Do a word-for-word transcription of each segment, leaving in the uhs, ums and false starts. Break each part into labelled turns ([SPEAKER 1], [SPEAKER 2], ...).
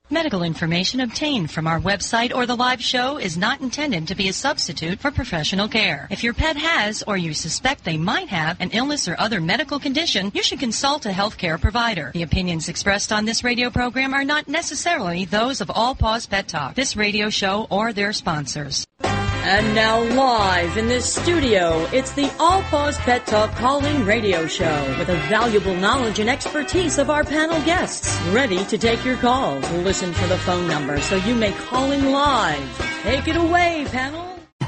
[SPEAKER 1] Medical information obtained from our website or the live show is not intended to be a substitute for professional care. If your pet has or you suspect they might have an illness or other medical condition, you should consult a healthcare provider. The opinions expressed on this radio program are not necessarily those of All Paws Pet Talk, this radio show, or their sponsors.
[SPEAKER 2] And now live in this studio, it's the All Paws Pet Talk call-in radio show with the valuable knowledge and expertise of our panel guests, ready to take your calls. Listen for the phone number so you may call in live. Take it away, panel.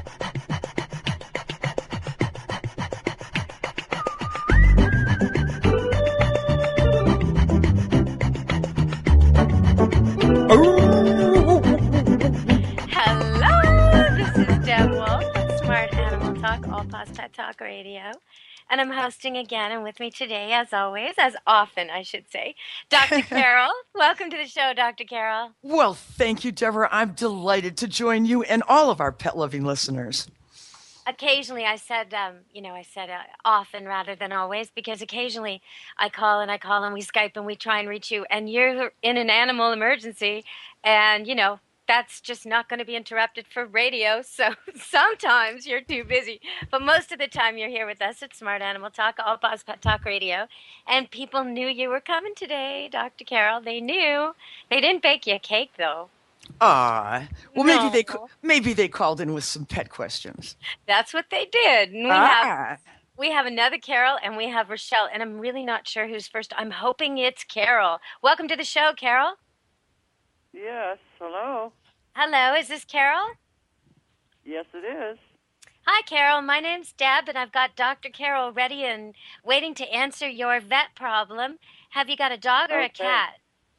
[SPEAKER 3] All Paws Pet Talk Radio, and I'm hosting again, and with me today, as always, as often, I should say, Doctor Carol. Welcome to the show, Doctor Carol.
[SPEAKER 4] Well, thank you, Deborah. I'm delighted to join you and all of our pet-loving listeners.
[SPEAKER 3] Occasionally, I said, um, you know, I said uh, often rather than always, because occasionally I call and I call and we Skype and we try and reach you, and you're in an animal emergency, and, you know, that's just not going to be interrupted for radio, so sometimes you're too busy. But most of the time you're here with us at Smart Animal Talk, All Paws Pet Talk Radio, and people knew you were coming today, Doctor Carol. They knew. They didn't bake you a cake, though.
[SPEAKER 4] Ah, well,
[SPEAKER 3] no.
[SPEAKER 4] maybe they maybe they called in with some pet questions.
[SPEAKER 3] That's what they did. And we
[SPEAKER 4] ah.
[SPEAKER 3] have we have another Carol, and we have Rochelle, and I'm really not sure who's first. I'm hoping it's Carol. Welcome to the show, Carol.
[SPEAKER 5] Yes, hello.
[SPEAKER 3] Hello, is this Carol?
[SPEAKER 5] Yes, it is.
[SPEAKER 3] Hi, Carol. My name's Deb, and I've got Doctor Carol ready and waiting to answer your vet problem. Have you got a dog or
[SPEAKER 5] okay.
[SPEAKER 3] a cat?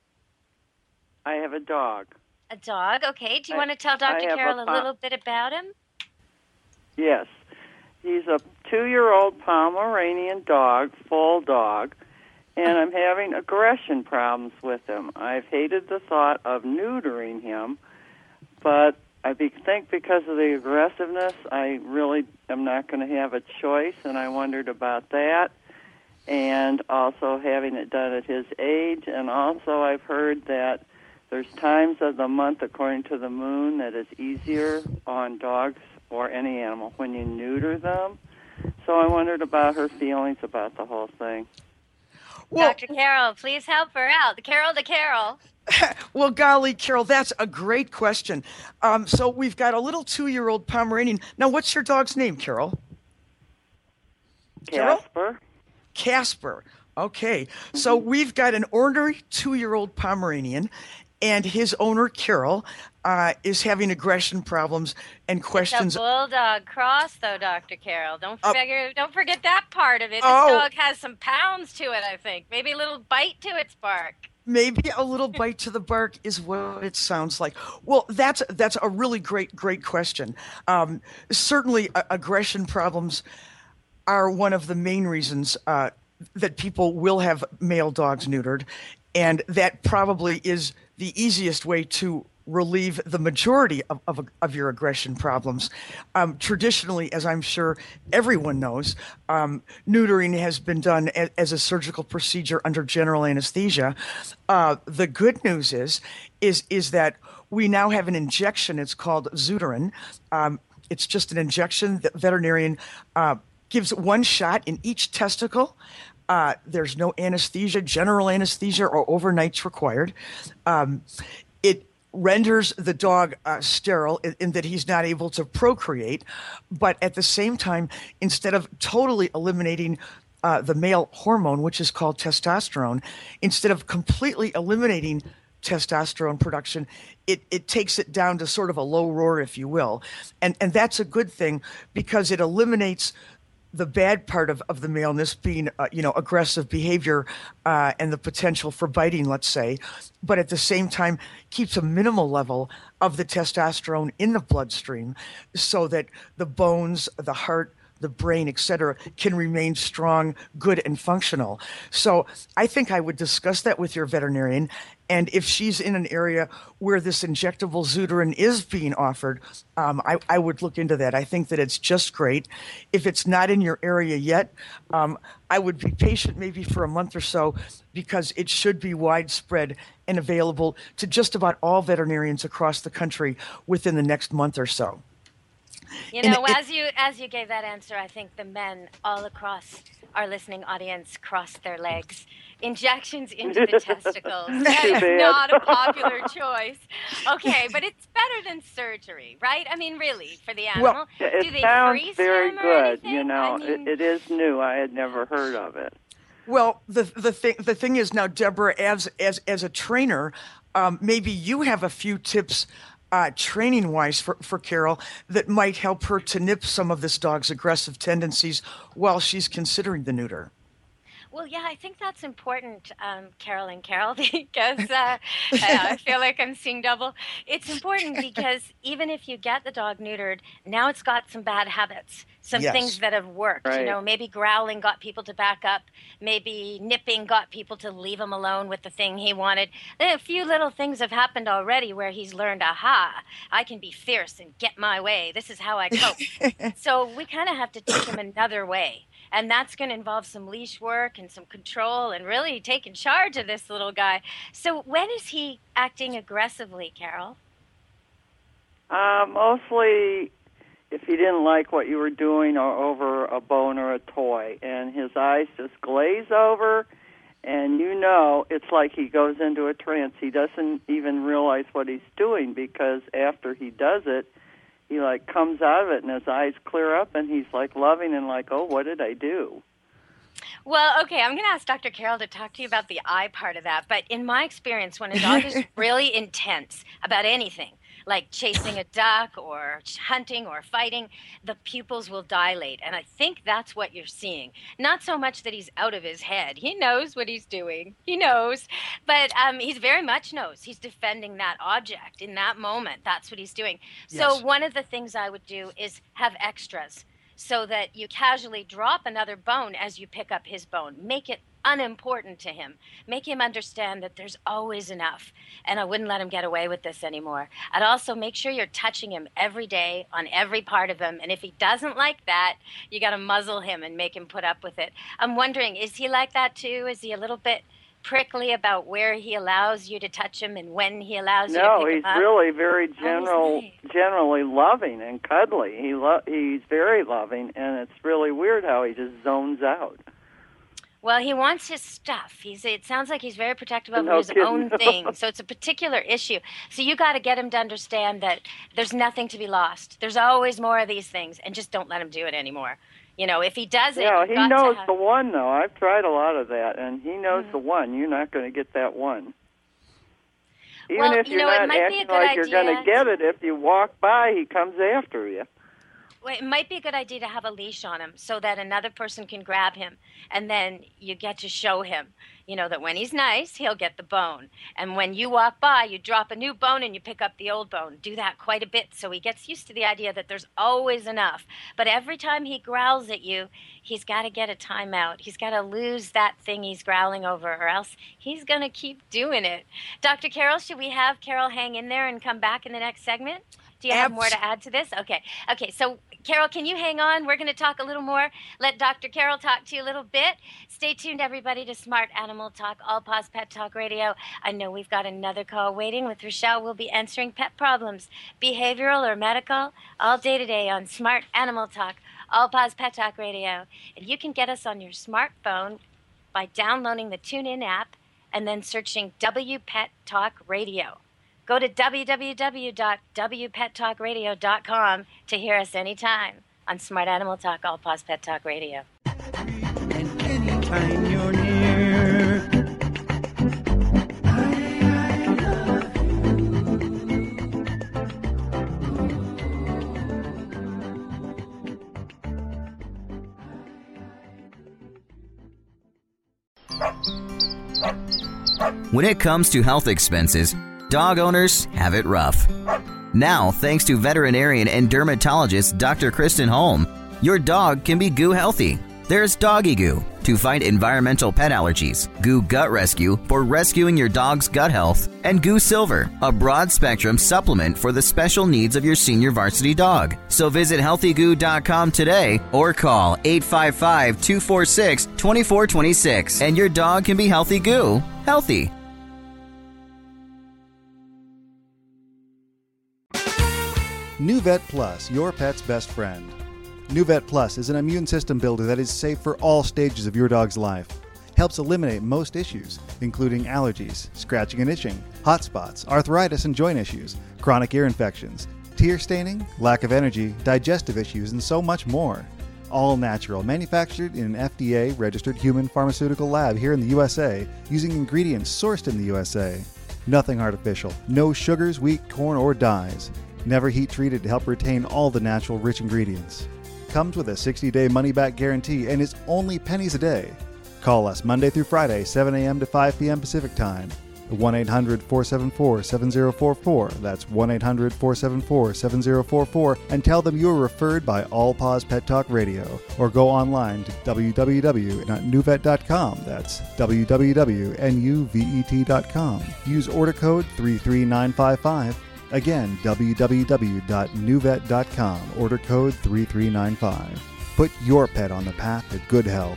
[SPEAKER 5] I have a dog.
[SPEAKER 3] A dog? Okay. Do you
[SPEAKER 5] I,
[SPEAKER 3] want to tell Doctor Carol a,
[SPEAKER 5] a
[SPEAKER 3] little bit about him?
[SPEAKER 5] Yes. He's a two-year-old Pomeranian dog, full dog. And I'm having aggression problems with him. I've hated the thought of neutering him, but I be- think because of the aggressiveness, I really am not going to have a choice, and I wondered about that. And also having it done at his age, and also I've heard that there's times of the month, according to the moon, that it's easier on dogs or any animal when you neuter them. So I wondered about her feelings about the whole thing.
[SPEAKER 3] Well, Doctor Carol, please help her out. The Carol to Carol.
[SPEAKER 4] Well, golly, Carol, that's a great question. Um, so we've got a little two-year-old Pomeranian. Now, what's your dog's name, Carol?
[SPEAKER 5] Casper.
[SPEAKER 4] Carol? Casper. Okay. Mm-hmm. So we've got an ornery two-year-old Pomeranian, and his owner, Carol, uh, is having aggression problems and questions.
[SPEAKER 3] It's a bulldog cross, though, Doctor Carol. Don't
[SPEAKER 4] uh,
[SPEAKER 3] figure, don't forget that part of it. This
[SPEAKER 4] oh.
[SPEAKER 3] dog has some pounds to it, I think. Maybe a little bite to its bark.
[SPEAKER 4] Maybe a little bite to the bark is what it sounds like. Well, that's that's a really great, great question. Um, certainly, uh, aggression problems are one of the main reasons uh, that people will have male dogs neutered, and that probably is the easiest way to relieve the majority of, of, of your aggression problems. Um, traditionally, as I'm sure everyone knows, um, neutering has been done a, as a surgical procedure under general anesthesia. Uh, the good news is, is, is that we now have an injection. It's called Zeuterin. Um, it's just an injection that veterinarian uh, gives one shot in each testicle. Uh, there's no anesthesia, general anesthesia, or overnights required. Um, it renders the dog uh, sterile in, in that he's not able to procreate, but at the same time, instead of totally eliminating uh, the male hormone, which is called testosterone, instead of completely eliminating testosterone production, it, it takes it down to sort of a low roar, if you will. And, and that's a good thing because it eliminates the bad part of, of the maleness being, uh, you know, aggressive behavior uh, and the potential for biting, let's say, but at the same time keeps a minimal level of the testosterone in the bloodstream so that the bones, the heart, the brain, et cetera, can remain strong, good, and functional. So I think I would discuss that with your veterinarian. And if she's in an area where this injectable Zeuterin is being offered, um, I, I would look into that. I think that it's just great. If it's not in your area yet, um, I would be patient maybe for a month or so, because it should be widespread and available to just about all veterinarians across the country within the next month or so.
[SPEAKER 3] You know, it, as you as you gave that answer, I think the men all across our listening audience crossed their legs. Injections into the testicles. That is not a popular choice. Okay, but it's better than surgery, right? I mean, really, for the animal.
[SPEAKER 5] Well, it
[SPEAKER 3] Do they
[SPEAKER 5] sounds
[SPEAKER 3] freeze
[SPEAKER 5] very
[SPEAKER 3] him or
[SPEAKER 5] good.
[SPEAKER 3] anything?
[SPEAKER 5] You know,
[SPEAKER 3] I mean,
[SPEAKER 5] it, it is new. I had never heard of it.
[SPEAKER 4] Well, the the thing the thing is now, Deborah, as as as a trainer, um, maybe you have a few tips. Uh, training-wise for, for Carol that might help her to nip some of this dog's aggressive tendencies while she's considering the neuter.
[SPEAKER 3] Well, yeah, I think that's important, um, Carol and Carol, because uh, I feel like I'm seeing double. It's important because even if you get the dog neutered, now it's got some bad habits, some
[SPEAKER 4] Yes.
[SPEAKER 3] things that have worked.
[SPEAKER 5] Right.
[SPEAKER 3] You know, maybe growling got people to back up. Maybe nipping got people to leave him alone with the thing he wanted. A few little things have happened already where he's learned, aha, I can be fierce and get my way. This is how I cope. So we kind of have to take him another way. And that's going to involve some leash work and some control and really taking charge of this little guy. So when is he acting aggressively, Carol?
[SPEAKER 5] Uh, mostly if he didn't like what you were doing or over a bone or a toy. And his eyes just glaze over, and you know it's like he goes into a trance. He doesn't even realize what he's doing, because after he does it, he like comes out of it and his eyes clear up and he's like loving and like, oh, what did I do?
[SPEAKER 3] Well, okay, I'm going to ask Doctor Carol to talk to you about the eye part of that. But in my experience, when a dog is really intense about anything, like chasing a duck or hunting or fighting, the pupils will dilate. And I think that's what you're seeing. Not so much that he's out of his head. He knows what he's doing. He knows. But um, he very much knows. He's defending that object in that moment. That's what he's doing. So
[SPEAKER 4] Yes.
[SPEAKER 3] one of the things I would do is have extras, so that you casually drop another bone as you pick up his bone. Make it unimportant to him. Make him understand that there's always enough, and I wouldn't let him get away with this anymore. I'd also make sure you're touching him every day on every part of him, and if he doesn't like that, you got to muzzle him and make him put up with it. I'm wondering, is he like that too? Is he a little bit prickly about where he allows you to touch him and when he allows you to
[SPEAKER 5] No,
[SPEAKER 3] pick
[SPEAKER 5] he's
[SPEAKER 3] him up?
[SPEAKER 5] really very general,
[SPEAKER 3] nice.
[SPEAKER 5] generally loving and cuddly. He lo- he's very loving, and it's really weird how he just zones out.
[SPEAKER 3] Well, he wants his stuff. He's. It sounds like he's very protective of
[SPEAKER 5] No
[SPEAKER 3] his
[SPEAKER 5] kidding.
[SPEAKER 3] own thing. So it's a particular issue. So you got to get him to understand that there's nothing to be lost. There's always more of these things, and just don't let him do it anymore. You know, if he does it,
[SPEAKER 5] Yeah,
[SPEAKER 3] you've
[SPEAKER 5] he
[SPEAKER 3] got
[SPEAKER 5] knows
[SPEAKER 3] to have,
[SPEAKER 5] the one, though. I've tried a lot of that, and he knows
[SPEAKER 3] Mhm.
[SPEAKER 5] the one. You're not going to get that one. Even
[SPEAKER 3] Well,
[SPEAKER 5] if
[SPEAKER 3] you
[SPEAKER 5] you're
[SPEAKER 3] know, it
[SPEAKER 5] not
[SPEAKER 3] might be a
[SPEAKER 5] acting
[SPEAKER 3] good
[SPEAKER 5] like you're going to
[SPEAKER 3] idea
[SPEAKER 5] get it, if you walk by, he comes after you.
[SPEAKER 3] Well, it might be a good idea to have a leash on him so that another person can grab him, and then you get to show him, you know, that when he's nice, he'll get the bone. And when you walk by, you drop a new bone and you pick up the old bone. Do that quite a bit so he gets used to the idea that there's always enough. But every time he growls at you, he's got to get a timeout. He's got to lose that thing he's growling over, or else he's going to keep doing it. Doctor Carol, should we have Carol hang in there and come back in the next segment? Do you have
[SPEAKER 4] Abs-
[SPEAKER 3] more to add to this? Okay. Okay, so Carol, can you hang on? We're going to talk a little more. Let Doctor Carol talk to you a little bit. Stay tuned, everybody, to Smart Animal Talk, All Paws Pet Talk Radio. I know we've got another call waiting with Rochelle. We'll be answering pet problems, behavioral or medical, all day today on Smart Animal Talk, All Paws Pet Talk Radio. And you can get us on your smartphone by downloading the TuneIn app and then searching W Pet Talk Radio. Go to w w w dot w pet talk radio dot com to hear us anytime on Smart Animal Talk, All Paws Pet Talk Radio.
[SPEAKER 6] And anytime you're near, I, I love
[SPEAKER 7] you. When it comes to health expenses, dog owners have it rough. Now, thanks to veterinarian and dermatologist Doctor Kristen Holm, your dog can be goo healthy. There's Doggy Goo to fight environmental pet allergies, Goo Gut Rescue for rescuing your dog's gut health, and Goo Silver, a broad-spectrum supplement for the special needs of your senior varsity dog. So visit healthy goo dot com today or call eight five five, two four six, two four two six and your dog can be healthy goo, healthy.
[SPEAKER 8] NuVet Plus, your pet's best friend. NuVet Plus is an immune system builder that is safe for all stages of your dog's life. Helps eliminate most issues, including allergies, scratching and itching, hot spots, arthritis and joint issues, chronic ear infections, tear staining, lack of energy, digestive issues, and so much more. All natural, manufactured in an F D A-registered human pharmaceutical lab here in the U S A, using ingredients sourced in the U S A. Nothing artificial, no sugars, wheat, corn, or dyes. Never heat treated to help retain all the natural rich ingredients. Comes with a sixty-day money-back guarantee and is only pennies a day. Call us Monday through Friday, seven a.m. to five p.m. Pacific Time. one eight hundred, four seven four, seven zero four four. That's one eight hundred, four seven four, seven zero four four. And tell them you were referred by All Paws Pet Talk Radio. Or go online to w w w dot nuvet dot com. That's w w w dot nuvet dot com. Use order code three three nine five five. Again, w w w dot nuvet dot com, order code three three nine five. Put your pet on the path to good health.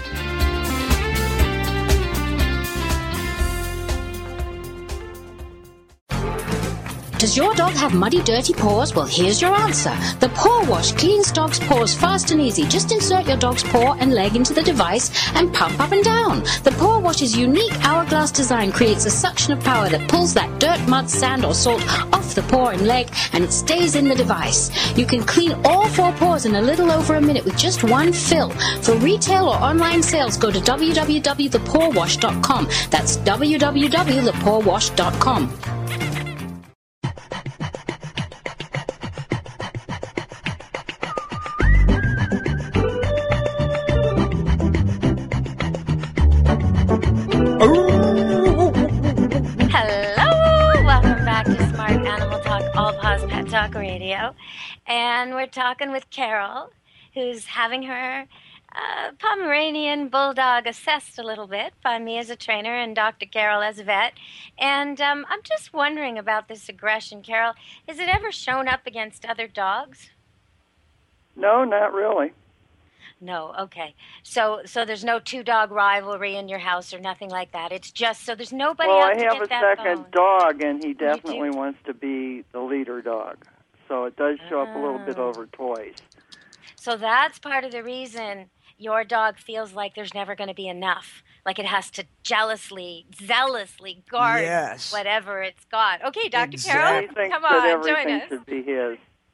[SPEAKER 9] Does your dog have muddy, dirty paws? Well, here's your answer. The Paw Wash cleans dogs' paws fast and easy. Just insert your dog's paw and leg into the device and pump up and down. The Paw Wash's unique hourglass design creates a suction of power that pulls that dirt, mud, sand, or salt off the paw and leg, and it stays in the device. You can clean all four paws in a little over a minute with just one fill. For retail or online sales, go to w w w dot the paw wash dot com. That's w w w dot the paw wash dot com.
[SPEAKER 3] Talk Radio, and we're talking with Carol, who's having her uh, Pomeranian Bulldog assessed a little bit by me as a trainer and Doctor Carol as a vet. And um, I'm just wondering about this aggression, Carol. Has it ever shown up against other dogs?
[SPEAKER 5] No, not really.
[SPEAKER 3] No, okay. So so there's no two-dog rivalry in your house or nothing like that. It's just so there's nobody
[SPEAKER 5] well,
[SPEAKER 3] else to
[SPEAKER 5] get
[SPEAKER 3] get
[SPEAKER 5] that
[SPEAKER 3] Well, I
[SPEAKER 5] have a second
[SPEAKER 3] bone.
[SPEAKER 5] dog, and he definitely wants to be the leader dog. So it does show up a little bit
[SPEAKER 3] Oh.
[SPEAKER 5] over toys.
[SPEAKER 3] So that's part of the reason your dog feels like there's never going to be enough. Like it has to jealously, zealously guard
[SPEAKER 4] Yes.
[SPEAKER 3] whatever it's got. Okay, Doctor
[SPEAKER 4] Exactly.
[SPEAKER 3] Carol,
[SPEAKER 5] He thinks
[SPEAKER 3] come
[SPEAKER 5] that
[SPEAKER 3] on,
[SPEAKER 5] everything
[SPEAKER 3] join us.
[SPEAKER 5] should be his.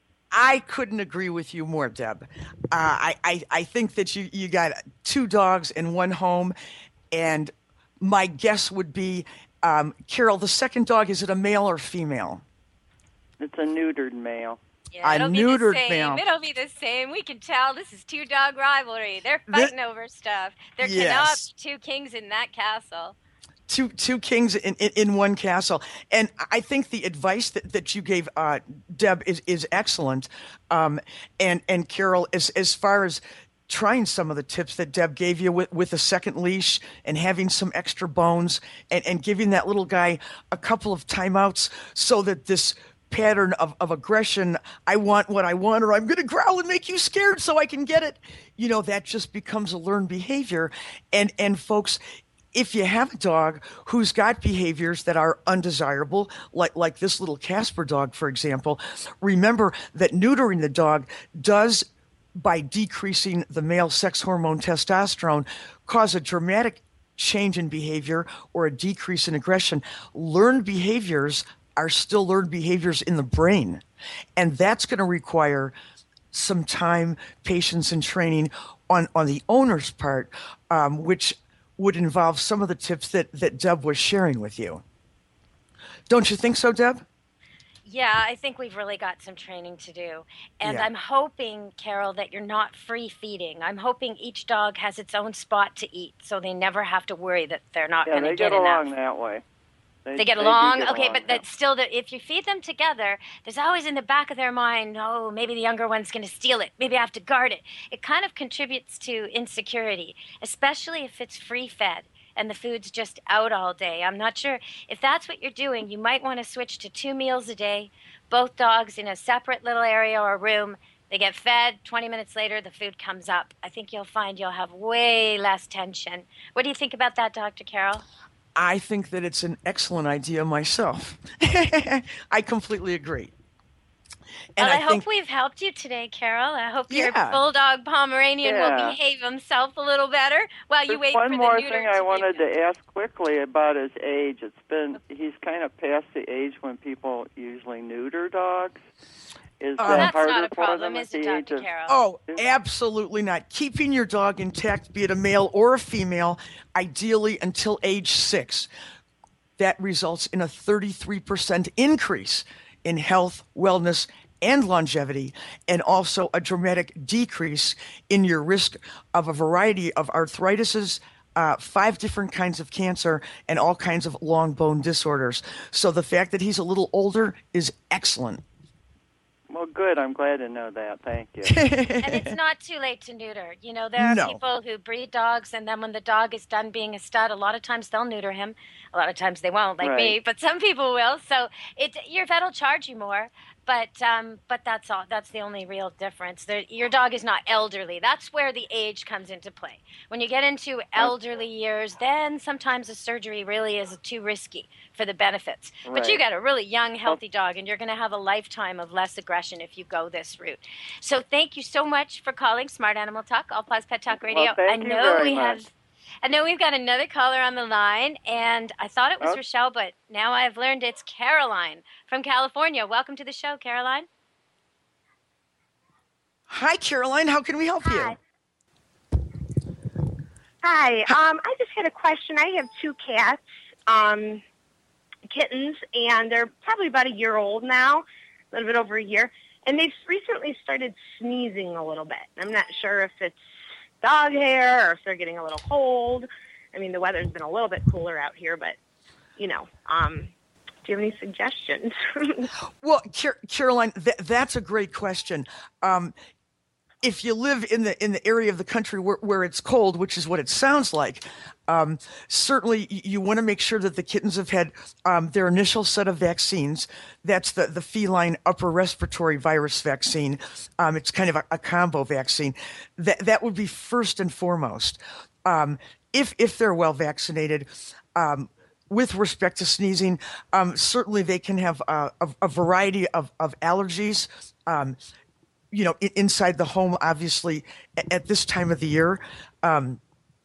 [SPEAKER 4] I couldn't agree with you more, Deb. Uh, I, I I think that you, you got two dogs in one home, and my guess would be, um, Carol, the second dog, is it a male or female?
[SPEAKER 5] It's a neutered male.
[SPEAKER 3] Yeah,
[SPEAKER 4] A
[SPEAKER 3] it'll be
[SPEAKER 4] neutered
[SPEAKER 3] the same.
[SPEAKER 4] male.
[SPEAKER 3] It'll be the same. We can tell this is two dog rivalry. They're
[SPEAKER 4] The-
[SPEAKER 3] fighting over stuff. There cannot
[SPEAKER 4] Yes.
[SPEAKER 3] be two kings in that castle.
[SPEAKER 4] Two two kings in, in, in one castle. And I think the advice that, that you gave, uh, Deb, is, is excellent. Um, and, and Carol, as, as far as trying some of the tips that Deb gave you with, with a second leash and having some extra bones and, and giving that little guy a couple of timeouts so that this pattern of, of aggression, I want what I want, or I'm going to growl and make you scared so I can get it, you know, that just becomes a learned behavior. And, and folks, if you have a dog who's got behaviors that are undesirable, like like this little Casper dog, for example, remember that neutering the dog does, by decreasing the male sex hormone testosterone, cause a dramatic change in behavior or a decrease in aggression. Learned behaviors are still learned behaviors in the brain, and that's going to require some time, patience, and training on, on the owner's part, um, which would involve some of the tips that, that Deb was sharing with you. Don't you think so, Deb?
[SPEAKER 3] Yeah, I think we've really got some training to do. And
[SPEAKER 4] Yeah.
[SPEAKER 3] I'm hoping, Carol, that you're not free feeding. I'm hoping each dog has its own spot to eat so they never have to worry that they're not
[SPEAKER 5] Yeah,
[SPEAKER 3] going to
[SPEAKER 5] they
[SPEAKER 3] get
[SPEAKER 5] get
[SPEAKER 3] enough.
[SPEAKER 5] along that way. They,
[SPEAKER 3] They get
[SPEAKER 5] they do
[SPEAKER 3] along,
[SPEAKER 5] get
[SPEAKER 3] okay,
[SPEAKER 5] along,
[SPEAKER 3] but
[SPEAKER 5] yeah.
[SPEAKER 3] that's still the, if you feed them together, there's always in the back of their mind, oh, maybe the younger one's going to steal it. Maybe I have to guard it. It kind of contributes to insecurity, especially if it's free fed and the food's just out all day. I'm not sure if that's what you're doing. You might want to switch to two meals a day, both dogs in a separate little area or room. They get fed. twenty minutes later, the food comes up. I think you'll find you'll have way less tension. What do you think about that, Doctor Carol?
[SPEAKER 4] I think that it's an excellent idea myself. I completely agree. And
[SPEAKER 3] well, I,
[SPEAKER 4] I
[SPEAKER 3] hope
[SPEAKER 4] think,
[SPEAKER 3] we've helped you today, Carol. I hope your
[SPEAKER 4] Yeah.
[SPEAKER 3] bulldog Pomeranian
[SPEAKER 5] Yeah.
[SPEAKER 3] will behave himself a little better while you
[SPEAKER 5] There's
[SPEAKER 3] wait
[SPEAKER 5] one
[SPEAKER 3] for
[SPEAKER 5] more
[SPEAKER 3] the neuter
[SPEAKER 5] thing I
[SPEAKER 3] to
[SPEAKER 5] wanted
[SPEAKER 3] be-
[SPEAKER 5] to ask quickly about his age. It's been he's kind of past the age when people usually neuter dogs. Is
[SPEAKER 4] Uh,
[SPEAKER 5] that
[SPEAKER 3] That's
[SPEAKER 5] harder
[SPEAKER 3] not a
[SPEAKER 5] for
[SPEAKER 3] problem,
[SPEAKER 5] them
[SPEAKER 3] is
[SPEAKER 5] at
[SPEAKER 3] it,
[SPEAKER 5] the age
[SPEAKER 3] Doctor
[SPEAKER 5] of?
[SPEAKER 3] Carol?
[SPEAKER 4] oh, absolutely not. Keeping your dog intact, be it a male or a female, ideally until age six. That results in a thirty-three percent increase in health, wellness, and longevity, and also a dramatic decrease in your risk of a variety of arthritises, uh, five different kinds of cancer, and all kinds of long bone disorders. So the fact that he's a little older is excellent.
[SPEAKER 5] Well, good. I'm glad to know that. Thank you.
[SPEAKER 3] And it's not too late to neuter. You know, there are
[SPEAKER 4] No.
[SPEAKER 3] people who breed dogs, and then when the dog is done being a stud, a lot of times they'll neuter him. A lot of times they won't, like me,
[SPEAKER 5] Right.
[SPEAKER 3] but some people will. So it, your vet will charge you more, but um, but that's all. That's the only real difference. There, your dog is not elderly. That's where the age comes into play. When you get into elderly years, then sometimes a surgery really is too risky for the benefits. But you
[SPEAKER 5] Right.
[SPEAKER 3] got a really young, healthy dog, and you're going to have a lifetime of less aggression if you go this route. So thank you so much for calling Smart Animal Talk, All Paws Pet Talk Radio.
[SPEAKER 5] Well, thank
[SPEAKER 3] I
[SPEAKER 5] you
[SPEAKER 3] know
[SPEAKER 5] very
[SPEAKER 3] we
[SPEAKER 5] much.
[SPEAKER 3] have. I know we've got another caller on the line, and I thought it was
[SPEAKER 5] Oh.
[SPEAKER 3] Rochelle, but now I've learned it's Caroline from California. Welcome to the show, Caroline.
[SPEAKER 4] Hi, Caroline. How can we help you?
[SPEAKER 10] Hi. Hi. Um, I just had a question. I have two cats, um, kittens, and they're probably about a year old now, a little bit over a year, and they've recently started sneezing a little bit. I'm not sure if it's dog hair or if they're getting a little cold. I mean, the weather's been a little bit cooler out here, but, you know, um, do you have any suggestions?
[SPEAKER 4] Well, Car- Caroline, th- that's a great question. Um, if you live in the in the area of the country where, where it's cold, which is what it sounds like, um, certainly y- you want to make sure that the kittens have had um, their initial set of vaccines. That's the, the feline upper respiratory virus vaccine. Um, it's kind of a, a combo vaccine. That that would be first and foremost. Um, if if they're well vaccinated. Um, With respect to sneezing, um, certainly they can have uh, a, a variety of, of allergies, um, you know, i- inside the home, obviously, at, at this time of the year. Um,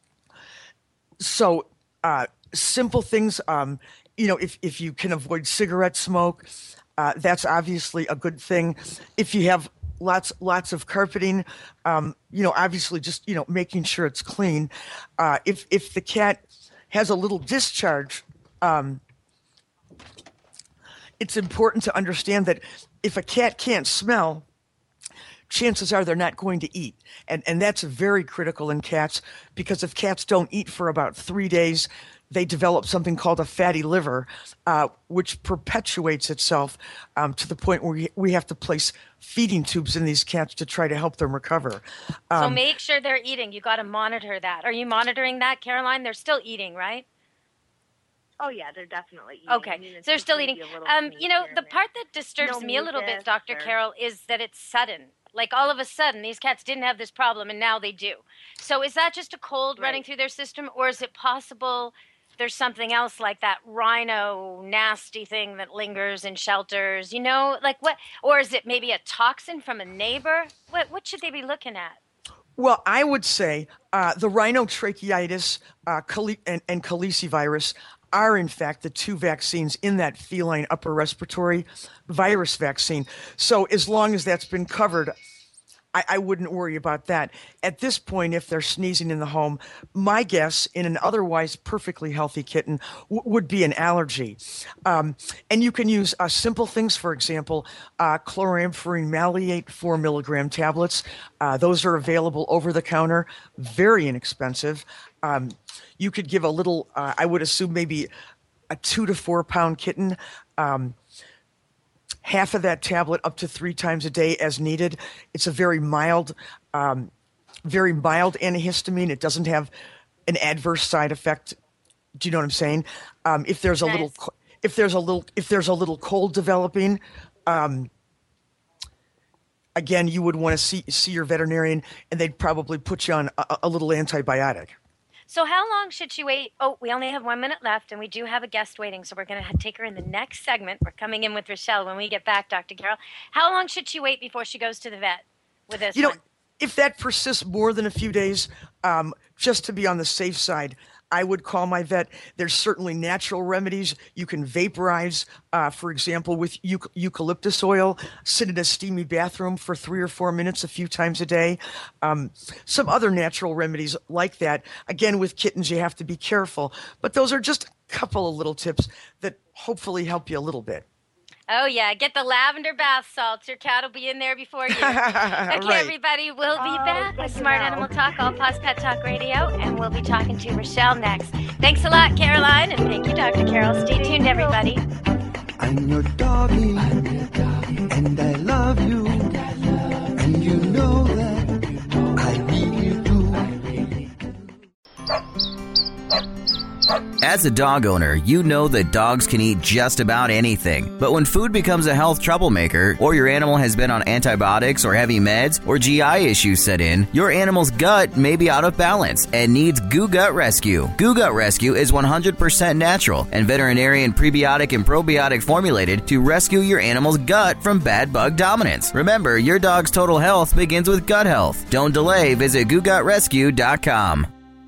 [SPEAKER 4] so uh, simple things, um, you know, if, if you can avoid cigarette smoke, uh, that's obviously a good thing. If you have lots lots of carpeting, um, you know, obviously just, you know, making sure it's clean. Uh, if if the cat has a little discharge, um, it's important to understand that if a cat can't smell, chances are they're not going to eat. And, and that's very critical in cats, because if cats don't eat for about three days, they develop something called a fatty liver, uh, which perpetuates itself um, to the point where we, we have to place feeding tubes in these cats to try to help them recover.
[SPEAKER 3] So
[SPEAKER 4] Um,
[SPEAKER 3] make sure they're eating. You got to monitor that. Are you monitoring that, Caroline? They're still eating, right?
[SPEAKER 10] Oh, yeah, they're definitely eating.
[SPEAKER 3] Okay,
[SPEAKER 10] I mean, it's
[SPEAKER 3] so they're
[SPEAKER 10] just
[SPEAKER 3] still
[SPEAKER 10] gonna
[SPEAKER 3] eating.
[SPEAKER 10] be a little
[SPEAKER 3] Um,
[SPEAKER 10] sneeze
[SPEAKER 3] you know,
[SPEAKER 10] here
[SPEAKER 3] the
[SPEAKER 10] and
[SPEAKER 3] part
[SPEAKER 10] there.
[SPEAKER 3] that disturbs
[SPEAKER 10] No
[SPEAKER 3] me a little bit,
[SPEAKER 10] mucus
[SPEAKER 3] Doctor
[SPEAKER 10] or-
[SPEAKER 3] Carol, is that it's sudden. Like all of a sudden, these cats didn't have this problem, and now they do. So is that just a cold running
[SPEAKER 10] Right.
[SPEAKER 3] through their system, or is it possible there's something else like that rhino nasty thing that lingers in shelters? You know, like what? Or is it maybe a toxin from a neighbor? What What should they be looking at?
[SPEAKER 4] Well, I would say uh, the rhinotracheitis uh, cali- and, and calicivirus are, in fact, the two vaccines in that feline upper respiratory virus vaccine. So as long as that's been covered, I, I wouldn't worry about that. At this point, if they're sneezing in the home, my guess in an otherwise perfectly healthy kitten w- would be an allergy. Um, and you can use uh, simple things, for example, uh, chlorampherin maleate four milligram tablets. Uh, those are available over the counter, very inexpensive. Um, you could give a little, uh, I would assume maybe a two to four pound kitten, um, half of that tablet up to three times a day as needed. It's a very mild, um, very mild antihistamine. It doesn't have an adverse side effect. Do you know what I'm saying? Um, if there's a
[SPEAKER 3] Nice.
[SPEAKER 4] little, if there's a little, if there's a little cold developing, um, again, you would want to see see your veterinarian, and they'd probably put you on a, a little antibiotic.
[SPEAKER 3] So how long should she wait? Oh, we only have one minute left, and we do have a guest waiting, so we're going to take her in the next segment. We're coming in with Rochelle when we get back, Doctor Carol. How long should she wait before she goes to the vet with this
[SPEAKER 4] You know,
[SPEAKER 3] one?
[SPEAKER 4] if that persists more than a few days, um, just to be on the safe side, I would call my vet. There's certainly natural remedies. You can vaporize, uh, for example, with euc- eucalyptus oil, sit in a steamy bathroom for three or four minutes a few times a day. Um, some other natural remedies like that. Again, with kittens, you have to be careful. But those are just a couple of little tips that hopefully help you a little bit.
[SPEAKER 3] Oh, yeah. Get the lavender bath salts. Your cat will be in there before you. Okay,
[SPEAKER 4] Right.
[SPEAKER 3] everybody. We'll be
[SPEAKER 10] Oh,
[SPEAKER 3] back
[SPEAKER 10] good
[SPEAKER 3] with
[SPEAKER 10] to
[SPEAKER 3] Smart
[SPEAKER 10] know.
[SPEAKER 3] Animal Talk, All Paws Pet Talk Radio, and we'll be talking to Rochelle next. Thanks a lot, Caroline, and thank you, Doctor Carol. Stay tuned, everybody.
[SPEAKER 6] I'm your doggy, and I love you, and you know that I really do.
[SPEAKER 7] As a dog owner, you know that dogs can eat just about anything. But when food becomes a health troublemaker, or your animal has been on antibiotics or heavy meds, or G I issues set in, your animal's gut may be out of balance and needs Goo Gut Rescue. Goo Gut Rescue is one hundred percent natural and veterinarian prebiotic and probiotic formulated to rescue your animal's gut from bad bug dominance. Remember, your dog's total health begins with gut health. Don't delay. Visit goo gut rescue dot com.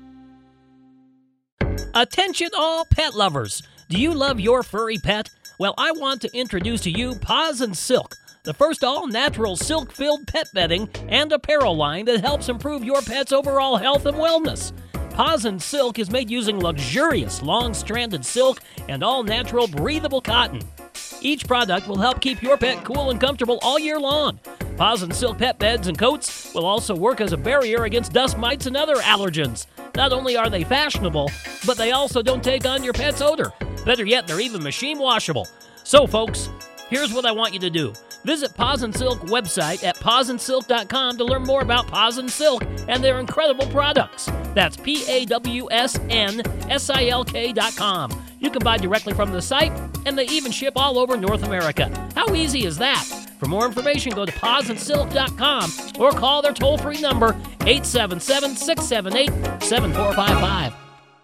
[SPEAKER 11] Attention all pet lovers! Do you love your furry pet? Well, I want to introduce to you Paws and Silk, the first all-natural silk-filled pet bedding and apparel line that helps improve your pet's overall health and wellness. Paws and Silk is made using luxurious long-stranded silk and all-natural breathable cotton. Each product will help keep your pet cool and comfortable all year long. Paws and Silk pet beds and coats will also work as a barrier against dust mites and other allergens. Not only are they fashionable, but they also don't take on your pet's odor. Better yet, they're even machine washable. So, folks, here's what I want you to do. Visit Paws and Silk website at paws and silk dot com to learn more about Paws and Silk and their incredible products. That's P A W S N S I L K dot com. You can buy directly from the site, and they even ship all over North America. How easy is that? For more information, go to paws and silk dot com or call their toll-free number, eight seven seven, six seven eight, seven four five five.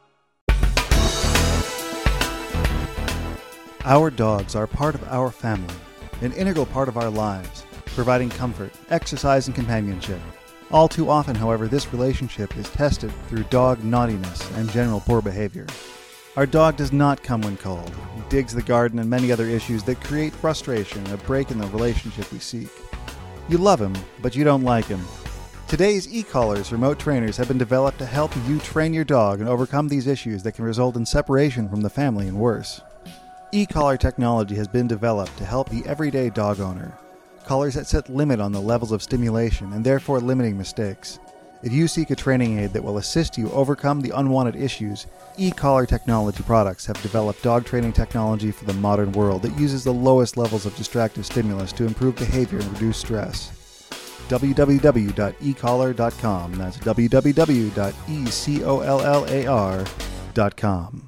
[SPEAKER 8] Our dogs are part of our family, an integral part of our lives, providing comfort, exercise, and companionship. All too often, however, this relationship is tested through dog naughtiness and general poor behavior. Our dog does not come when cold. He digs the garden and many other issues that create frustration and a break in the relationship we seek. You love him, but you don't like him. Today's e-collars remote trainers have been developed to help you train your dog and overcome these issues that can result in separation from the family and worse. E-collar technology has been developed to help the everyday dog owner. Collars that set limit on the levels of stimulation and therefore limiting mistakes. If you seek a training aid that will assist you overcome the unwanted issues, e-collar technology products have developed dog training technology for the modern world that uses the lowest levels of distractive stimulus to improve behavior and reduce stress. w w w dot e collar dot com. That's w w w dot e collar dot com.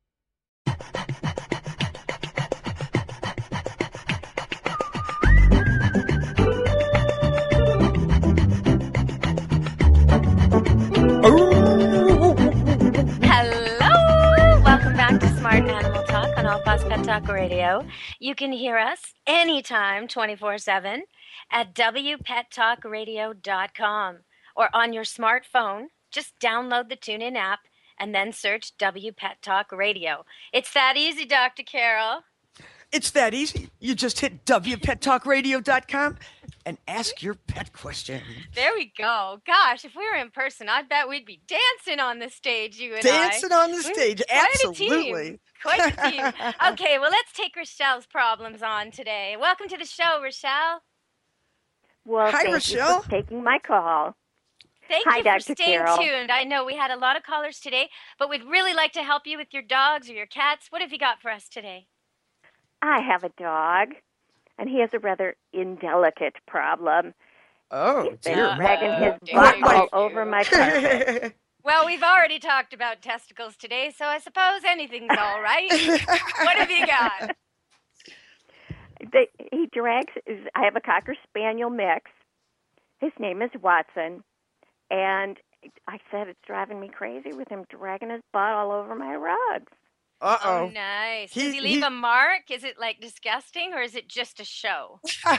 [SPEAKER 3] Hello! Welcome back to Smart Animal Talk on All Paws Pet Talk Radio. You can hear us anytime, twenty-four seven, at w pet talk radio dot com or on your smartphone. Just download the TuneIn app and then search W Pet Talk Radio. It's that easy, Doctor Carol.
[SPEAKER 4] It's that easy. You just hit w pet talk radio dot com and ask your pet question.
[SPEAKER 3] There we go. Gosh, if we were in person, I bet we'd be dancing on the stage, you and
[SPEAKER 4] Dancing
[SPEAKER 3] I.
[SPEAKER 4] on the stage,
[SPEAKER 3] Quite
[SPEAKER 4] absolutely.
[SPEAKER 3] A team. Quite a team. Okay, well, let's take Rochelle's problems on today. Welcome to the show, Rochelle.
[SPEAKER 12] Well,
[SPEAKER 4] Hi,
[SPEAKER 12] thank
[SPEAKER 4] Rochelle.
[SPEAKER 12] you for taking my call.
[SPEAKER 3] Thank
[SPEAKER 12] Hi,
[SPEAKER 3] you for
[SPEAKER 12] Doctor
[SPEAKER 3] staying
[SPEAKER 12] Carol.
[SPEAKER 3] tuned. I know we had a lot of callers today, but we'd really like to help you with your dogs or your cats. What have you got for us today?
[SPEAKER 12] I have a dog, and he has a rather indelicate problem.
[SPEAKER 4] Oh,
[SPEAKER 12] He's been
[SPEAKER 4] dear.
[SPEAKER 12] dragging his
[SPEAKER 3] dear.
[SPEAKER 12] butt
[SPEAKER 3] What
[SPEAKER 12] all
[SPEAKER 3] might
[SPEAKER 12] over my carpet.
[SPEAKER 3] Well, we've already talked about testicles today, so I suppose anything's all right. What have you got?
[SPEAKER 12] They, he drags. I have a Cocker Spaniel mix. His name is Watson, and I said it's driving me crazy with him dragging his butt all over my rugs.
[SPEAKER 4] Uh-oh.
[SPEAKER 3] Oh, nice.
[SPEAKER 4] He-
[SPEAKER 3] Does he leave
[SPEAKER 4] he-
[SPEAKER 3] a mark? Is it like disgusting, or is it just a show?